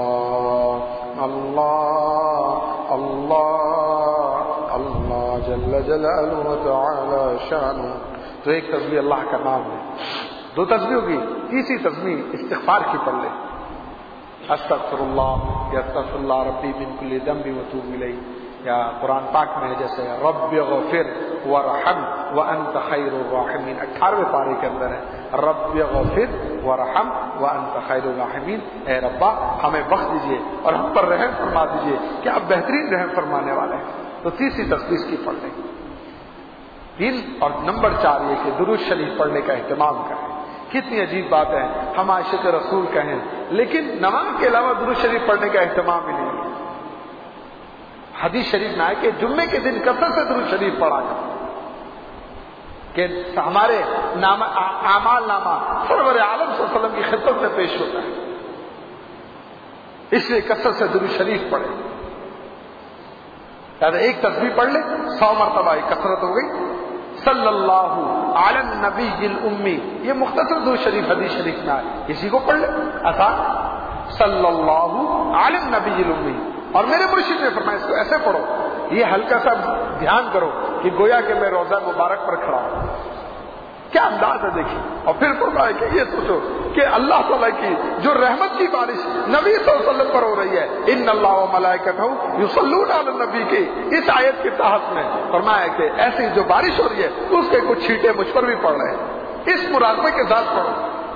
اللہ اللہ اللہ جل جلالہ و تعالی شانہ. تو ایک تسبیح اللہ کا نام ہے. دو تسبیح ہوگی, تیسری تسبیح استغفار کی پڑھ لے. استغفر اللہ یا استغفر اللہ ربی من کل ذنب واتوب الیہ, یا قرآن پاک میں جیسے رب اغفر وارحم وانت خیر الراحمین, اٹھارہویں پارے کے اندر ہے رب اغفر وارحم وانت خیر الراحمین, اے ربا ہمیں بخش دیجئے اور ہم پر رحم فرما دیجئے کہ آپ بہترین رحم فرمانے والے ہیں. تو تیسری تسبیح کی پڑھ لیں. تین اور نمبر چار یہ کہ درود شریف پڑھنے کا اہتمام کریں. کتنی عجیب بات ہے، ہم عاشق رسول کہیں لیکن نماز کے علاوہ درود شریف پڑھنے کا اہتمام ہی نہیں ہے۔ حدیث شریف میں آئے کہ جمعے کے دن کثرت سے درود شریف پڑھا جائے کہ ہمارے نام اعمال نامہ سرور عالم صلی اللہ علیہ وسلم کی خدمت میں پیش ہوتا ہے، اس لیے کثرت سے درود شریف پڑھے۔ ایک تسبیح پڑھ لے سو مرتبہ کثرت ہو گئی۔ صلی اللہ علی النبی الامی، یہ مختصر درود شریف حدیث شریف میں آئے، کسی کو پڑھ لے آسان، صلی اللہ علی النبی الامی۔ اور میرے مرشد نے فرمایا اس کو ایسے پڑھو، یہ ہلکا سا دھیان کرو کہ گویا کہ میں روزہ مبارک پر کھڑا ہوں، کیا انداز ہے دیکھیے۔ اور پھر فرمایا کہ یہ سوچو کہ اللہ تعالیٰ کی جو رحمت کی بارش نبی صلی اللہ علیہ وسلم پر ہو رہی ہے، ان اللہ و ملائکتہ یصلون علی النبی کی اس آیت کے تحت میں فرمایا کہ ایسی جو بارش ہو رہی ہے اس کے کچھ چھینٹے مجھ پر بھی پڑ رہے ہیں، اس مراقبے کے ساتھ پڑھو،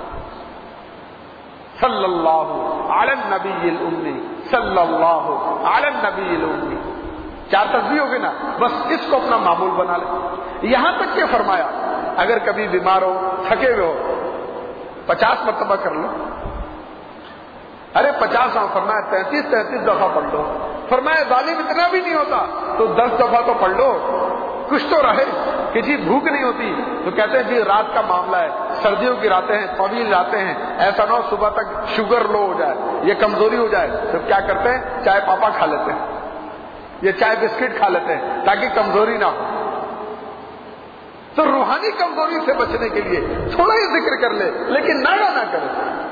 صلی اللہ علی النبی الامی، صلی اللہ علی النبی الامی۔ چار تسبیح ہو گئی نا، بس اس کو اپنا معمول بنا لے۔ یہاں تک کہ فرمایا اگر کبھی بیمار ہو، تھکے ہوئے ہو، پچاس مرتبہ کر لو۔ ارے پچاس ہاں فرمایا تینتیس تینتیس دفعہ پڑھ لو۔ فرمایا ظالم اتنا بھی نہیں ہوتا تو دس دفعہ تو پڑھ لو، کچھ تو رہے کہ جی بھوک نہیں ہوتی تو کہتے ہیں جی رات کا معاملہ ہے، سردیوں کی راتیں ہیں، طویل راتیں ہیں، ایسا نہ ہو صبح تک شوگر لو ہو جائے، یہ کمزوری ہو جائے، تو کیا کرتے ہیں چائے پاپا کھا لیتے ہیں، یہ چائے بسکٹ کھا لیتے ہیں تاکہ کمزوری نہ ہو۔ تو روحانی کمزوری سے بچنے کے لیے تھوڑا ہی ذکر کر لے لیکن ناڑا نہ کرے،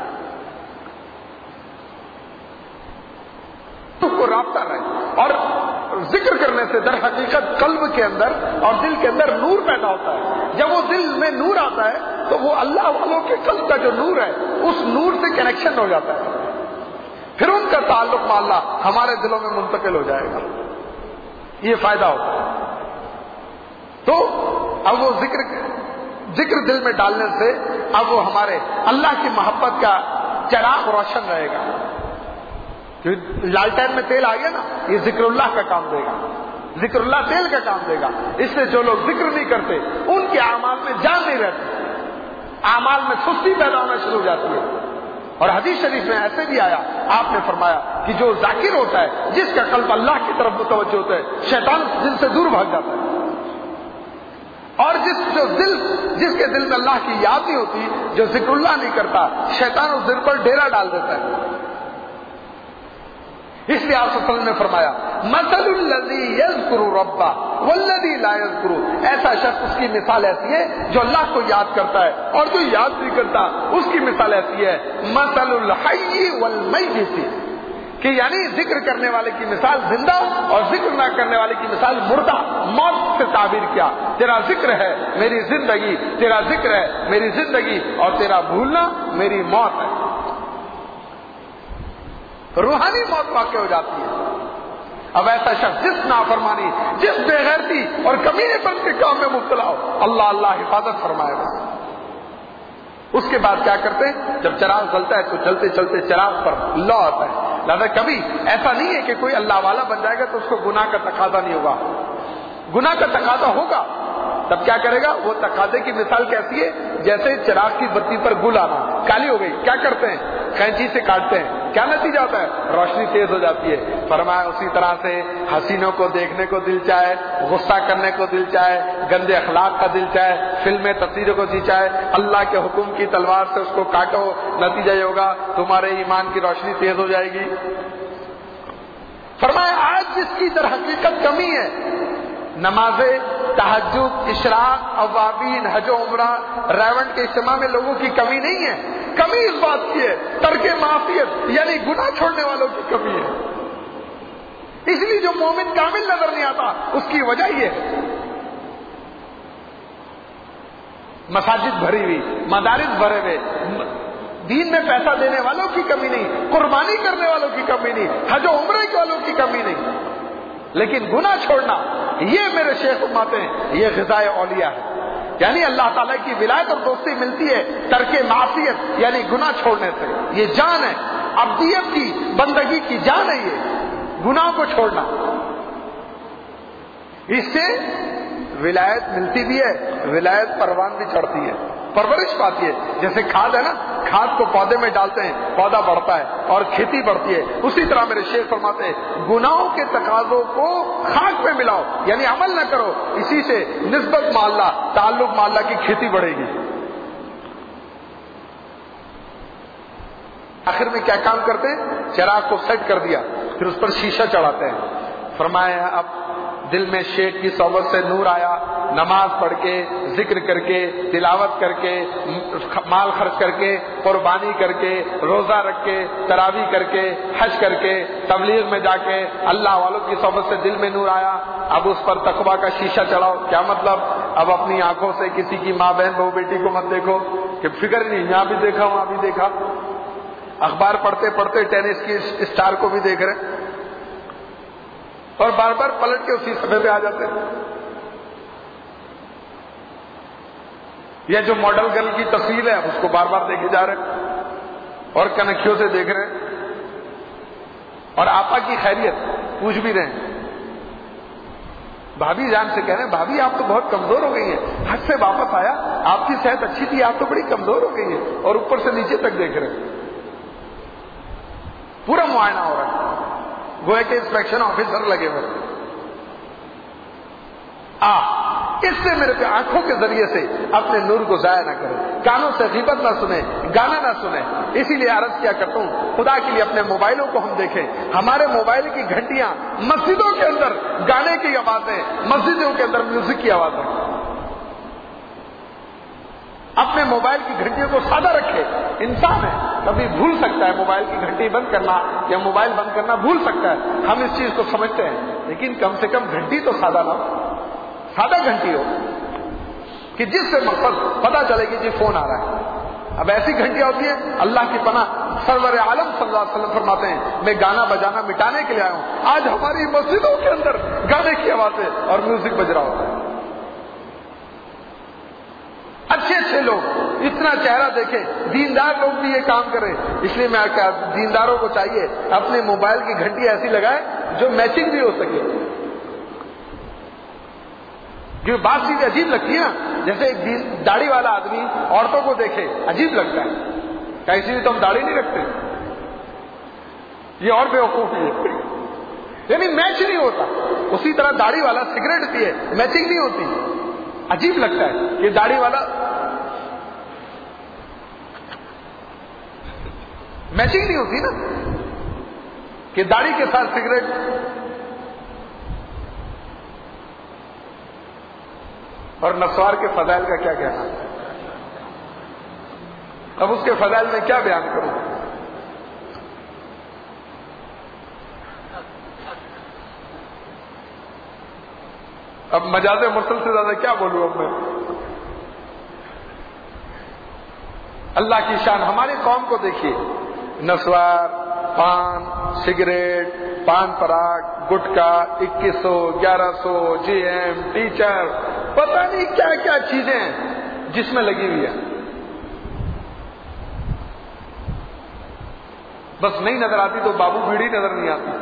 تو کو رابطہ رہے۔ اور ذکر کرنے سے در حقیقت قلب کے اندر اور دل کے اندر نور پیدا ہوتا ہے۔ جب وہ دل میں نور آتا ہے تو وہ اللہ والوں کے قلب کا جو نور ہے اس نور سے کنیکشن ہو جاتا ہے، پھر ان کا تعلق مع اللہ ہمارے دلوں میں منتقل ہو جائے گا، یہ فائدہ ہوتا ہے۔ تو اب وہ ذکر ذکر دل میں ڈالنے سے اب وہ ہمارے اللہ کی محبت کا چراغ روشن رہے گا۔ لالٹین میں تیل آ گیا نا، یہ ذکر اللہ کا کام دے گا، ذکر اللہ تیل کا کام دے گا۔ اس سے جو لوگ ذکر نہیں کرتے ان کے اعمال میں جان نہیں رہتی، اعمال میں سستی پیدا ہونا شروع ہو جاتی ہے۔ اور حدیث شریف میں ایسے بھی آیا، آپ نے فرمایا کہ جو ذاکر ہوتا ہے، جس کا قلب اللہ کی طرف متوجہ ہوتا ہے، شیطان دل سے دور بھاگ جاتا ہے، اور جس جو دل جس کے دل میں اللہ کی یاد نہیں ہوتی، جو ذکر اللہ نہیں کرتا، شیطان اس دل پر ڈیرا ڈال دیتا ہے۔ اس لیے آپ صلی اللہ علیہ وسلم نے فرمایا مثل الذی یذکر ربہ والذی لا یذکر، ایسا شخص اس کی مثال ایسی ہے جو اللہ کو یاد کرتا ہے اور جو یاد نہیں کرتا، اس کی مثال ایسی ہے مثل الحی والمیت، کہ یعنی ذکر کرنے والے کی مثال زندہ اور ذکر نہ کرنے والے کی مثال مردہ، موت سے تعبیر کیا۔ تیرا ذکر ہے میری زندگی، تیرا ذکر ہے میری زندگی، اور تیرا بھولنا میری موت ہے۔ روحانی موت واقع ہو جاتی ہے۔ اب ایسا شخص جس نافرمانی، جس بے غیرتی اور کمینے پن کے کام میں مبتلا ہو، اللہ اللہ حفاظت فرمائے گا۔ اس کے بعد کیا کرتے ہیں، جب چراغ جلتا ہے تو چلتے چلتے چراغ پر لو آتا ہے۔ لہذا کبھی ایسا نہیں ہے کہ کوئی اللہ والا بن جائے گا تو اس کو گناہ کا تقاضا نہیں ہوگا، گناہ کا تقاضا ہوگا، تب کیا کرے گا؟ وہ تقاضے کی مثال کیسی ہے؟ جیسے چراغ کی بتی پر گل آنا، کالی ہو گئی، کیا کرتے ہیں؟ کینچی سے کاٹتے ہیں، کیا نتیجہ ہوتا ہے؟ روشنی تیز ہو جاتی ہے۔ فرمایا اسی طرح سے حسینوں کو دیکھنے کو دل چاہے، غصہ کرنے کو دل چاہے، گندے اخلاق کا دل چاہے، فلمیں تصویروں کو دل چاہے، اللہ کے حکم کی تلوار سے اس کو کاٹو، نتیجہ یہ ہوگا تمہارے ایمان کی روشنی تیز ہو جائے گی۔ فرمایا آج جس کی در حقیقت کمی ہے، نمازیں، تہجد، اشراق، اوابین، حج و عمرہ، ریونٹ کے اجتماع میں لوگوں کی کمی نہیں ہے، کمی اس بات کی ہے ترک معافیت یعنی گناہ چھوڑنے والوں کی کمی ہے۔ اس لیے جو مومن کامل نظر نہیں آتا اس کی وجہ یہ ہے، مساجد بھری ہوئی، مدارس بھرے ہوئے، دین میں پیسہ دینے والوں کی کمی نہیں، قربانی کرنے والوں کی کمی نہیں، حج و عمرے والوں کی کمی نہیں، لیکن گناہ چھوڑنا یہ میرے شیخ فرماتے ہیں یہ غذائے اولیاء ہے، یعنی اللہ تعالیٰ کی ولایت اور دوستی ملتی ہے ترک معصیت یعنی گناہ چھوڑنے سے۔ یہ جان ہے، عبدیت کی، بندگی کی جان ہے، یہ گناہ کو چھوڑنا، اس سے ولایت ملتی بھی ہے، ولایت پروان بھی چڑھتی ہے۔ پرورش پاتی ہے. جیسے کھاد ہے نا, کھاد کو پودے میں ڈالتے ہیں, پودا بڑھتا ہے اور کھیتی بڑھتی ہے. اسی طرح میرے شیخ فرماتے ہیں گناہوں کے تقاضوں کو خاک میں ملاؤ, یعنی عمل نہ کرو, اسی سے نسبت مع اللہ, تعلق مع اللہ کی کھیتی بڑھے گی. آخر میں کیا کام کرتے ہیں؟ چراغ کو سیٹ کر دیا, پھر اس پر شیشہ چڑھاتے ہیں. فرمایا اب دل میں شیخ کی صحبت سے نور آیا, نماز پڑھ کے, ذکر کر کے, تلاوت کر کے, مال خرچ کر کے, قربانی کر کے, روزہ رکھ کے, تراویح کر کے, حج کر کے, تبلیغ میں جا کے اللہ والوں کی صحبت سے دل میں نور آیا. اب اس پر تقویٰ کا شیشہ چڑھاؤ. کیا مطلب؟ اب اپنی آنکھوں سے کسی کی ماں بہن بہو بیٹی کو مت دیکھو کہ فکر نہیں, یہاں بھی دیکھا وہاں بھی دیکھا. اخبار پڑھتے پڑھتے ٹینس کی اسٹار کو بھی دیکھ رہے اور بار بار پلٹ کے اسی صفحے پہ آ جاتے ہیں. یہ جو ماڈل گرل کی تصویر ہے اس کو بار بار دیکھے جا رہے ہیں اور کنکھیوں سے دیکھ رہے ہیں اور آپا کی خیریت پوچھ بھی رہے ہیں. بھابھی جان سے کہہ رہے ہیں بھابھی آپ تو بہت کمزور ہو گئی ہیں, حج سے واپس آیا آپ کی صحت اچھی تھی, آپ تو بڑی کمزور ہو گئی ہیں, اور اوپر سے نیچے تک دیکھ رہے ہیں. پورا معائنہ ہو رہا ہے, گویا کہ انسپیکشن آفیسر لگے ہوئے. آ اس سے میرے پہ آنکھوں کے ذریعے سے اپنے نور کو ضائع نہ کرو, کانوں سے غیبت نہ سنیں, گانا نہ سنیں. اسی لیے عرض کیا کرتا ہوں خدا کے لیے اپنے موبائلوں کو ہم دیکھیں. ہمارے موبائل کی گھنٹیاں مسجدوں کے اندر گانے کی آوازیں, مسجدوں کے اندر میوزک کی آوازیں. اپنے موبائل کی گھنٹیوں کو سادہ رکھے. انسان ہے, کبھی بھول سکتا ہے موبائل کی گھنٹی بند کرنا یا موبائل بند کرنا بھول سکتا ہے, ہم اس چیز کو سمجھتے ہیں, لیکن کم سے کم گھنٹی تو سادہ نہ ہو, سادہ گھنٹی ہو کہ جس سے مقصد پتا چلے کہ جی فون آ رہا ہے. اب ایسی گھنٹیاں ہوتی ہیں, اللہ کی پناہ سرور عالم صلی اللہ علیہ وسلم فرماتے ہیں میں گانا بجانا مٹانے کے لیے آیا ہوں. آج ہماری مسجدوں کے اندر گانے کی آوازیں اور میوزک بج رہا ہوتا ہے. اچھے اچھے لوگ اتنا چہرہ دیکھیں, دیندار لوگ بھی یہ کام کریں. اس لیے میں کہا دینداروں کو چاہیے اپنے موبائل کی گھنٹی ایسی لگائے جو میچنگ بھی ہو سکے. جو بات چیز عجیب لگتی ہے نا, جیسے ایک داڑھی والا آدمی عورتوں کو دیکھے عجیب لگتا ہے, کیا اسی لیے تو ہم داڑھی نہیں رکھتے؟ یہ اور بیوقوفی ہے, یعنی میچ نہیں ہوتا. اسی طرح داڑھی والا سگریٹ پیے, میچنگ نہیں ہوتی. عجیب لگتا ہے کہ داڑھی والا میچنگ نہیں ہوتی نا, کہ داڑھی کے ساتھ سگریٹ. اور نسوار کے فضائل کا کیا کہنا, اب اس کے فضائل میں کیا بیان کروں. اب مجاز مرسل سے زیادہ کیا بولوں اب میں. اللہ کی شان. ہماری قوم کو دیکھیے, نسوار, پان, سگریٹ, پان پراگ, گٹکا, اکیس سو, گیارہ سو, جی ایم, ٹیچر, پتہ نہیں کیا کیا چیزیں ہیں جس میں لگی ہوئی ہے. بس نہیں نظر آتی تو بابو بیڑی نظر نہیں آتی.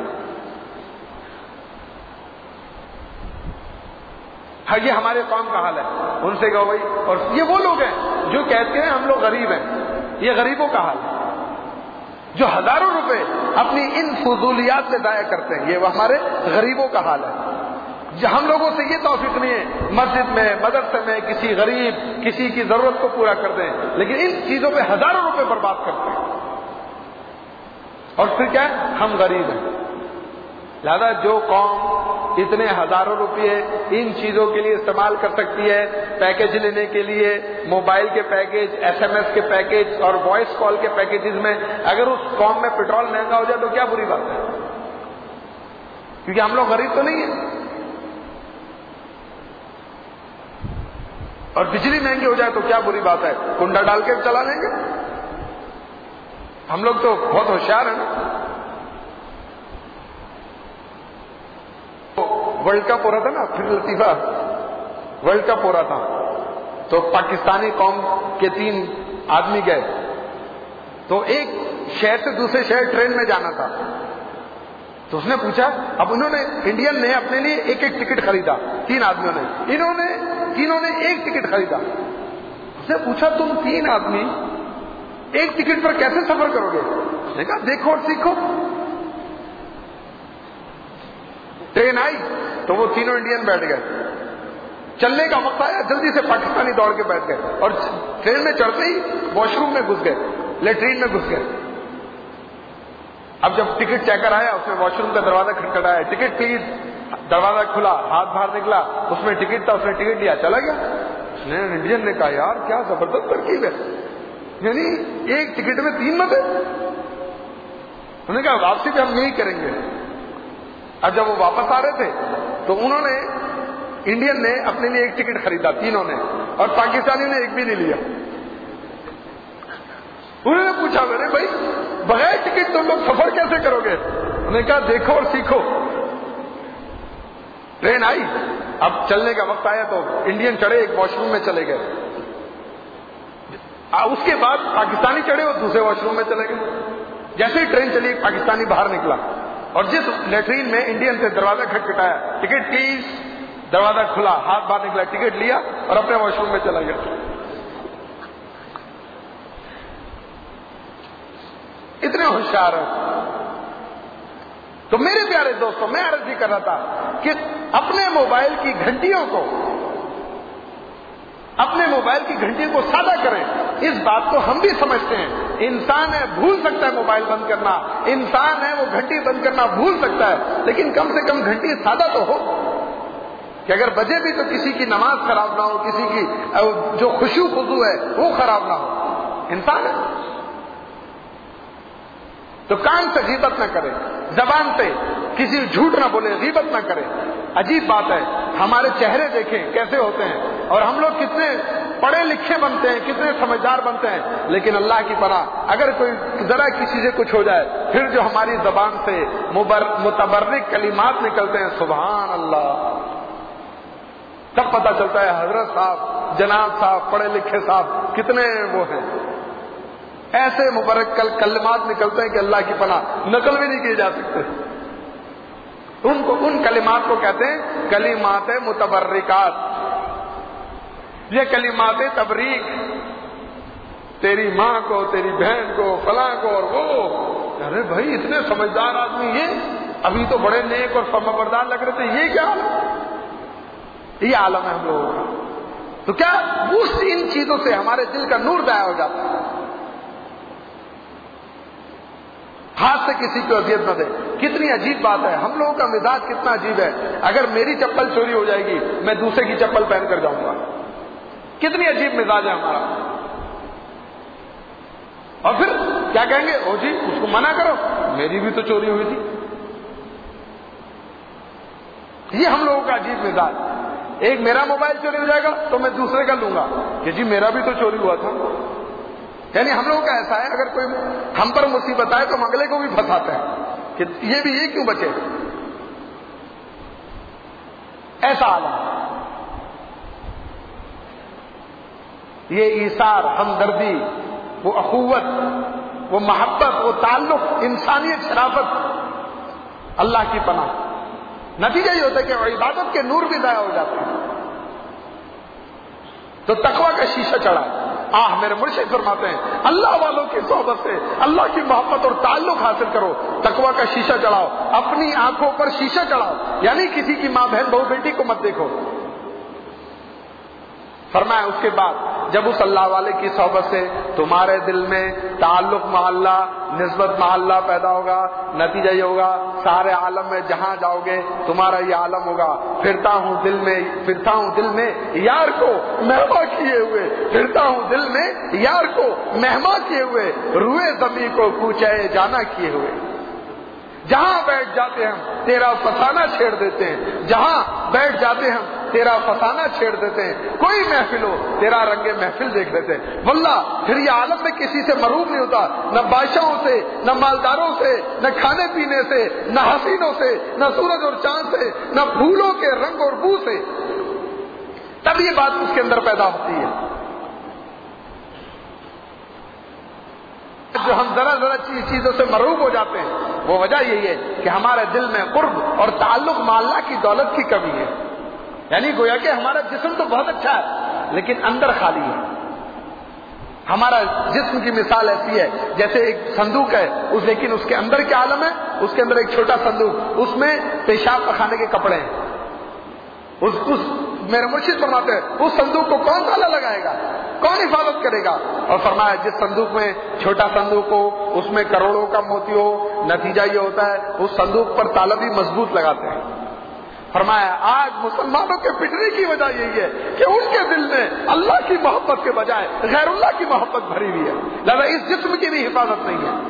ہاں یہ ہمارے قوم کا حال ہے. ان سے کہو بھائی, اور یہ وہ لوگ ہیں جو کہتے ہیں ہم لوگ غریب ہیں. یہ غریبوں کا حال ہے جو ہزاروں روپے اپنی ان فضولیات سے ضائع کرتے ہیں. یہ ہمارے غریبوں کا حال ہے. ہم لوگوں سے یہ توفیق نہیں ہے مسجد میں, مدرسے میں کسی غریب کسی کی ضرورت کو پورا کر دیں, لیکن ان چیزوں پہ ہزاروں روپے برباد کرتے ہیں. اور پھر کیا ہے, ہم غریب ہیں. لہذا جو قوم اتنے ہزاروں روپے ان چیزوں کے لیے استعمال کر سکتی ہے, پیکج لینے کے لیے, موبائل کے پیکج, ایس ایم ایس کے پیکج اور وائس کال کے پیکجز میں, اگر اس قوم میں پیٹرول مہنگا ہو جائے تو کیا بری بات ہے, کیونکہ ہم لوگ غریب تو نہیں ہیں. اور بجلی مہنگی ہو جائے تو کیا بری بات ہے, کنڈا ڈال کے چلا لیں گے. ہم لوگ تو بہت ہوشیار ہیں نا. ورلڈ کپ ہو رہا تھا نا, پھر لطیفہ ورلڈ کپ ہو رہا تھا تو پاکستانی قوم کے تین آدمی گئے, تو ایک شہر سے دوسرے شہر ٹرین میں جانا تھا. تو اس نے پوچھا, اب انہوں نے انڈین نے اپنے لیے ایک ایک ٹکٹ خریدا, تین آدمیوں نے, انہوں نے تینوں نے ایک ٹکٹ خریدا. اس نے پوچھا تم تین آدمی ایک ٹکٹ پر کیسے سفر کرو گے؟ نے کہا دیکھو اور سیکھو. ٹرین آئی تو وہ تینوں انڈین بیٹھ گئے. چلنے کا وقت آیا جلدی سے پاکستانی دوڑ کے بیٹھ گئے اور ٹرین میں چڑھتے ہی واش روم میں گھس گئے, لیٹرین میں گھس گئے. اب جب ٹکٹ چیکر آیا اس نے واش روم کا دروازہ کھٹکھٹایا, ٹکٹ پلیز. دروازہ کھلا, ہاتھ باہر نکلا, اس میں ٹکٹ تھا, اس نے ٹکٹ لیا, چلا گیا. انڈین نے کہا یار کیا زبردست ترکیب ہے, یعنی ایک ٹکٹ میں تین مزے. انہوں نے کہا واپسی پہ ہم یہی کریں گے. اب جب وہ واپس آ رہے تھے تو انہوں نے انڈین نے اپنے لیے ایک ٹکٹ خریدا تینوں نے, اور پاکستانی نے ایک بھی نہیں لیا. انہوں نے پوچھا میں نے بھائی بغیر ٹکٹ تم لوگ سفر کیسے کرو گے؟ انہوں نے کہا دیکھو اور سیکھو. ٹرین آئی, اب چلنے کا وقت آیا تو انڈین چڑھے, ایک واش روم میں چلے گئے. اس کے بعد پاکستانی چڑھے اور دوسرے واش روم میں چلے گئے. جیسے ہی ٹرین چلی پاکستانی باہر نکلا اور جس لیٹرین میں انڈین سے دروازہ کھٹکھٹایا, ٹکٹ پلیز. دروازہ کھلا, ہاتھ باہر نکلا, ٹکٹ لیا اور اپنے واش روم میں چلا گیا. اتنے ہوشیار ہیں. تو میرے پیارے دوستوں, میں عرض ہی کر رہا تھا کہ اپنے موبائل کی گھنٹیوں کو اپنے موبائل کی گھنٹی کو سادہ کریں. اس بات کو ہم بھی سمجھتے ہیں, انسان ہے بھول سکتا ہے موبائل بند کرنا, انسان ہے وہ گھنٹی بند کرنا بھول سکتا ہے, لیکن کم سے کم گھنٹی سادہ تو ہو کہ اگر بجے بھی تو کسی کی نماز خراب نہ ہو, کسی کی جو خشوع خضوع ہے وہ خراب نہ ہو. انسان ہے تو کان سے غیبت نہ کرے, زبان سے کسی جھوٹ نہ بولے, غیبت نہ کرے. عجیب بات ہے, ہمارے چہرے دیکھیں کیسے ہوتے ہیں, اور ہم لوگ کتنے پڑھے لکھے بنتے ہیں, کتنے سمجھدار بنتے ہیں, لیکن اللہ کی پناہ اگر کوئی ذرا کسی سے کچھ ہو جائے, پھر جو ہماری زبان سے متبرک کلمات نکلتے ہیں, سبحان اللہ, تب پتہ چلتا ہے حضرت صاحب, جناب صاحب, پڑھے لکھے صاحب کتنے وہ ہیں. ایسے مبارک کلمات نکلتے ہیں کہ اللہ کی پناہ نقل بھی نہیں کیے جا سکتے. ان کو ان کلمات کو کہتے ہیں کلمات متبرکات. یہ کلمات تبریک, تیری ماں کو, تیری بہن کو, فلاں کو, اور وہ. ارے بھائی اتنے سمجھدار آدمی, یہ ابھی تو بڑے نیک اور فرمانبردار لگ رہے تھے, یہ کیا عالم, یہ عالم ہے ہم لوگوں کا. تو کیا اس ان چیزوں سے ہمارے دل کا نور ضائع ہو جاتا ہے. ہاتھ سے کسی کو اذیت نہ دے. کتنی عجیب بات ہے, ہم لوگوں کا مزاج کتنا عجیب ہے. اگر میری چپل چوری ہو جائے گی میں دوسرے کی چپل پہن کر جاؤں گا. کتنی عجیب مزاج ہے ہمارا. اور پھر کیا کہیں گے, او جی اس کو منع کرو, میری بھی تو چوری ہوئی تھی. یہ ہم لوگوں کا عجیب مزاج. ایک میرا موبائل چوری ہو جائے گا تو میں دوسرے کا لوں گا کہ جی میرا بھی تو چوری ہوا تھا. یعنی ہم لوگوں کا ایسا ہے, اگر کوئی ہم پر مصیبت آئے تو ہم اگلے کو بھی پھنساتے ہیں کہ یہ بھی یہ کیوں بچے. ایسا عالم. یہ ایثار, ہمدردی, وہ اخوت, وہ محبت, وہ تعلق, انسانیت, شرافت, اللہ کی پناہ. نتیجہ یہ ہوتا ہے کہ عبادت کے نور بھی ضائع ہو جاتے ہیں. تو تقوی کا شیشہ چڑھا. آہ میرے مرشد فرماتے ہیں اللہ والوں کی صحبت سے اللہ کی محبت اور تعلق حاصل کرو, تقوی کا شیشہ چڑھاؤ, اپنی آنکھوں پر شیشہ چڑھاؤ, یعنی کسی کی ماں بہن بہو بیٹی کو مت دیکھو. فرمایا اس کے بعد جب اس اللہ والے کی صحبت سے تمہارے دل میں تعلق مع اللہ, نسبت مع اللہ پیدا ہوگا, نتیجہ یہ ہوگا سارے عالم میں جہاں جاؤ گے تمہارا یہ عالم ہوگا, پھرتا ہوں دل میں پھرتا ہوں دل میں یار کو مہما کیے ہوئے, پھرتا ہوں دل میں یار کو مہما کیے ہوئے, روئے زمین کو کوچے جانا کیے ہوئے. جہاں بیٹھ جاتے ہم تیرا فسانہ چھیڑ دیتے ہیں, جہاں بیٹھ جاتے ہم تیرا فسانہ چھیڑ دیتے ہیں, کوئی محفل ہو تیرا رنگ محفل دیکھ لیتے ہیں. واللہ پھر یہ عالم میں کسی سے محروم نہیں ہوتا, نہ بادشاہوں سے, نہ مالداروں سے, نہ کھانے پینے سے, نہ حسینوں سے, نہ سورج اور چاند سے, نہ پھولوں کے رنگ اور بو سے. تب یہ بات اس کے اندر پیدا ہوتی ہے. جو ہم ذرا ذرا چیزوں سے محروم ہو جاتے ہیں وہ وجہ یہی ہے کہ ہمارے دل میں قرب اور تعلق مع اللہ کی دولت کی کمی ہے. یعنی گویا کہ ہمارا جسم تو بہت اچھا ہے لیکن اندر خالی ہے. ہمارا جسم کی مثال ایسی ہے جیسے ایک صندوق ہے، اس لیکن اس کے اندر کیا عالم ہے؟ اس کے اندر ایک چھوٹا صندوق، اس میں پیشاب پخانے کے کپڑے ہیں. اس, اس میرے مرشد فرماتے ہیں اس صندوق کو کون تالا لگائے گا، کون حفاظت کرے گا؟ اور فرمایا جس صندوق میں چھوٹا صندوق ہو اس میں کروڑوں کا موتی ہو، نتیجہ یہ ہوتا ہے اس صندوق پر تالا بھی مضبوط لگاتے ہیں. فرمایا آج مسلمانوں کے پٹنے کی وجہ یہی ہے کہ ان کے دل میں اللہ کی محبت کے بجائے غیر اللہ کی محبت بھری ہوئی ہے. لہذا اس جسم کی بھی حفاظت نہیں ہے.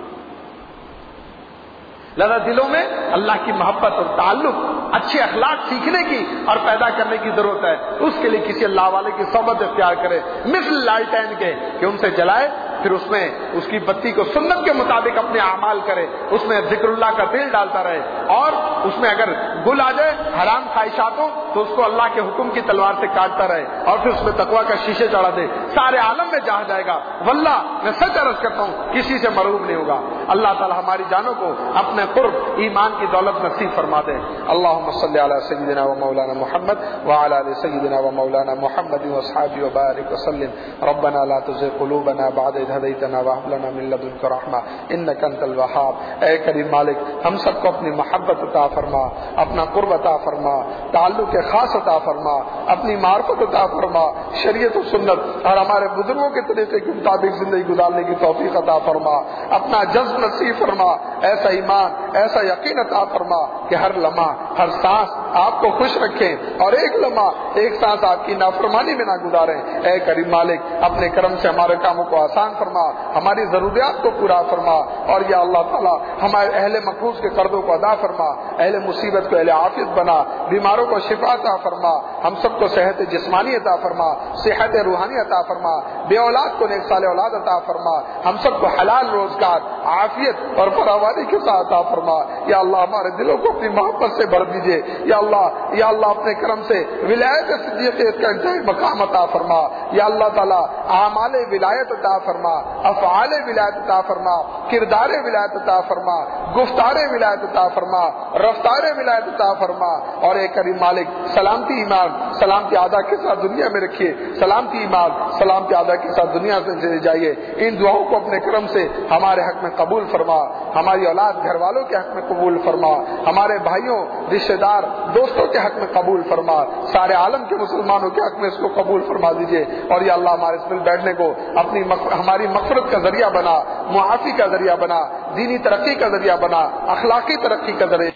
لہذا دلوں میں اللہ کی محبت اور تعلق، اچھے اخلاق سیکھنے کی اور پیدا کرنے کی ضرورت ہے. اس کے لیے کسی اللہ والے کی صحبت اختیار کرے، مثل لالٹین کے کہ ان سے جلائے، پھر اس میں اس کی بتی کو سنت کے مطابق اپنے اعمال کرے، اس میں ذکر اللہ کا تیل ڈالتا رہے، اور اس میں اگر گل آ جائے حرام خواہشات ہو تو اس کو اللہ کے حکم کی تلوار سے کاٹتا رہے، اور پھر اس میں تقویٰ کا شیشے چڑھا دے. سارے عالم میں جہاں جائے گا واللہ میں سچ عرض کرتا ہوں کسی سے مرعوب نہیں ہوگا. اللہ تعالی ہماری جانوں کو اپنے قرب ایمان کی دولت نصیب فرما دے. اللهم صل علی سیدنا و مولانا محمد وعلى ال سیدنا و مولانا محمد واصحابہ وبارک وسلم. ربنا لا تزغ قلوبنا بعد إذ هديتنا وهب لنا من لدنك رحمة إنك أنت الوهاب. اے کریم مالک ہم سب کو اپنی محبت عطا فرما، اپنا قرب عطا فرما، تعلق خاص عطا فرما، اپنی معرفت عطا فرما، شریعت و سنت اور ہمارے بزرگوں کے طریقے کے مطابق زندگی گزارنے کی توفیق عطا فرما. اپنا جذب نصیب فرما، ایسا ایمان ایسا یقین عطا فرما کہ ہر لمحہ ہر سانس آپ کو خوش رکھیں اور ایک لمحہ ایک سانس آپ کی نافرمانی میں نہ گزاریں. اے کریم مالک اپنے کرم سے ہمارے کاموں کو آسان فرما، ہماری ضروریات کو پورا فرما، اور یا اللہ تعالی ہمارے اہل مقروض کے قرضوں کو ادا فرما، اہل مصیبت کو اہل عافیت بنا، بیماروں کو شفا عطا فرما، ہم سب کو صحت جسمانی عطا فرما، صحت روحانی عطا فرما، بے اولاد کو نیک صالح اولاد عطا فرما، ہم سب کو حلال روزگار، عافیت اور فراوانی کے ساتھ عطا فرما. یا اللہ ہمارے دلوں کو اپنی محبت سے بھر دیجیے. یا اللہ یا اللہ اپنے کرم سے ولایت صدیقیت کا انتہائی مقام عطا فرما. یا اللہ تعالی اعمال ولایت عطا فرما، افعال ولایت عطا فرما، کردار ولایت عطا فرما، گفتار ولایت عطا فرما، رفتار ولایت عطا فرما. اور اے کریم مالک سلامتی ایمان سلامتی اعضاء کے ساتھ دنیا میں رکھیے، سلامتی ایمان سلامتی اعضاء کے ساتھ دنیا سے چلے جائیے. ان دعاؤں کو اپنے کرم سے ہمارے حق میں قبول فرما، ہماری اولاد گھر والوں کے حق میں قبول فرما، ہمارے بھائیوں رشتہ دار دوستوں کے حق میں قبول فرما، سارے عالم کے مسلمانوں کے حق میں اس کو قبول فرما دیجیے. اور یا اللہ ہمارے اس مل بیٹھنے کو اپنی ہماری مغفرت کا ذریعہ بنا، معافی کا ذریعہ بنا، دینی ترقی کا ذریعہ بنا، اخلاقی ترقی کا ذریعہ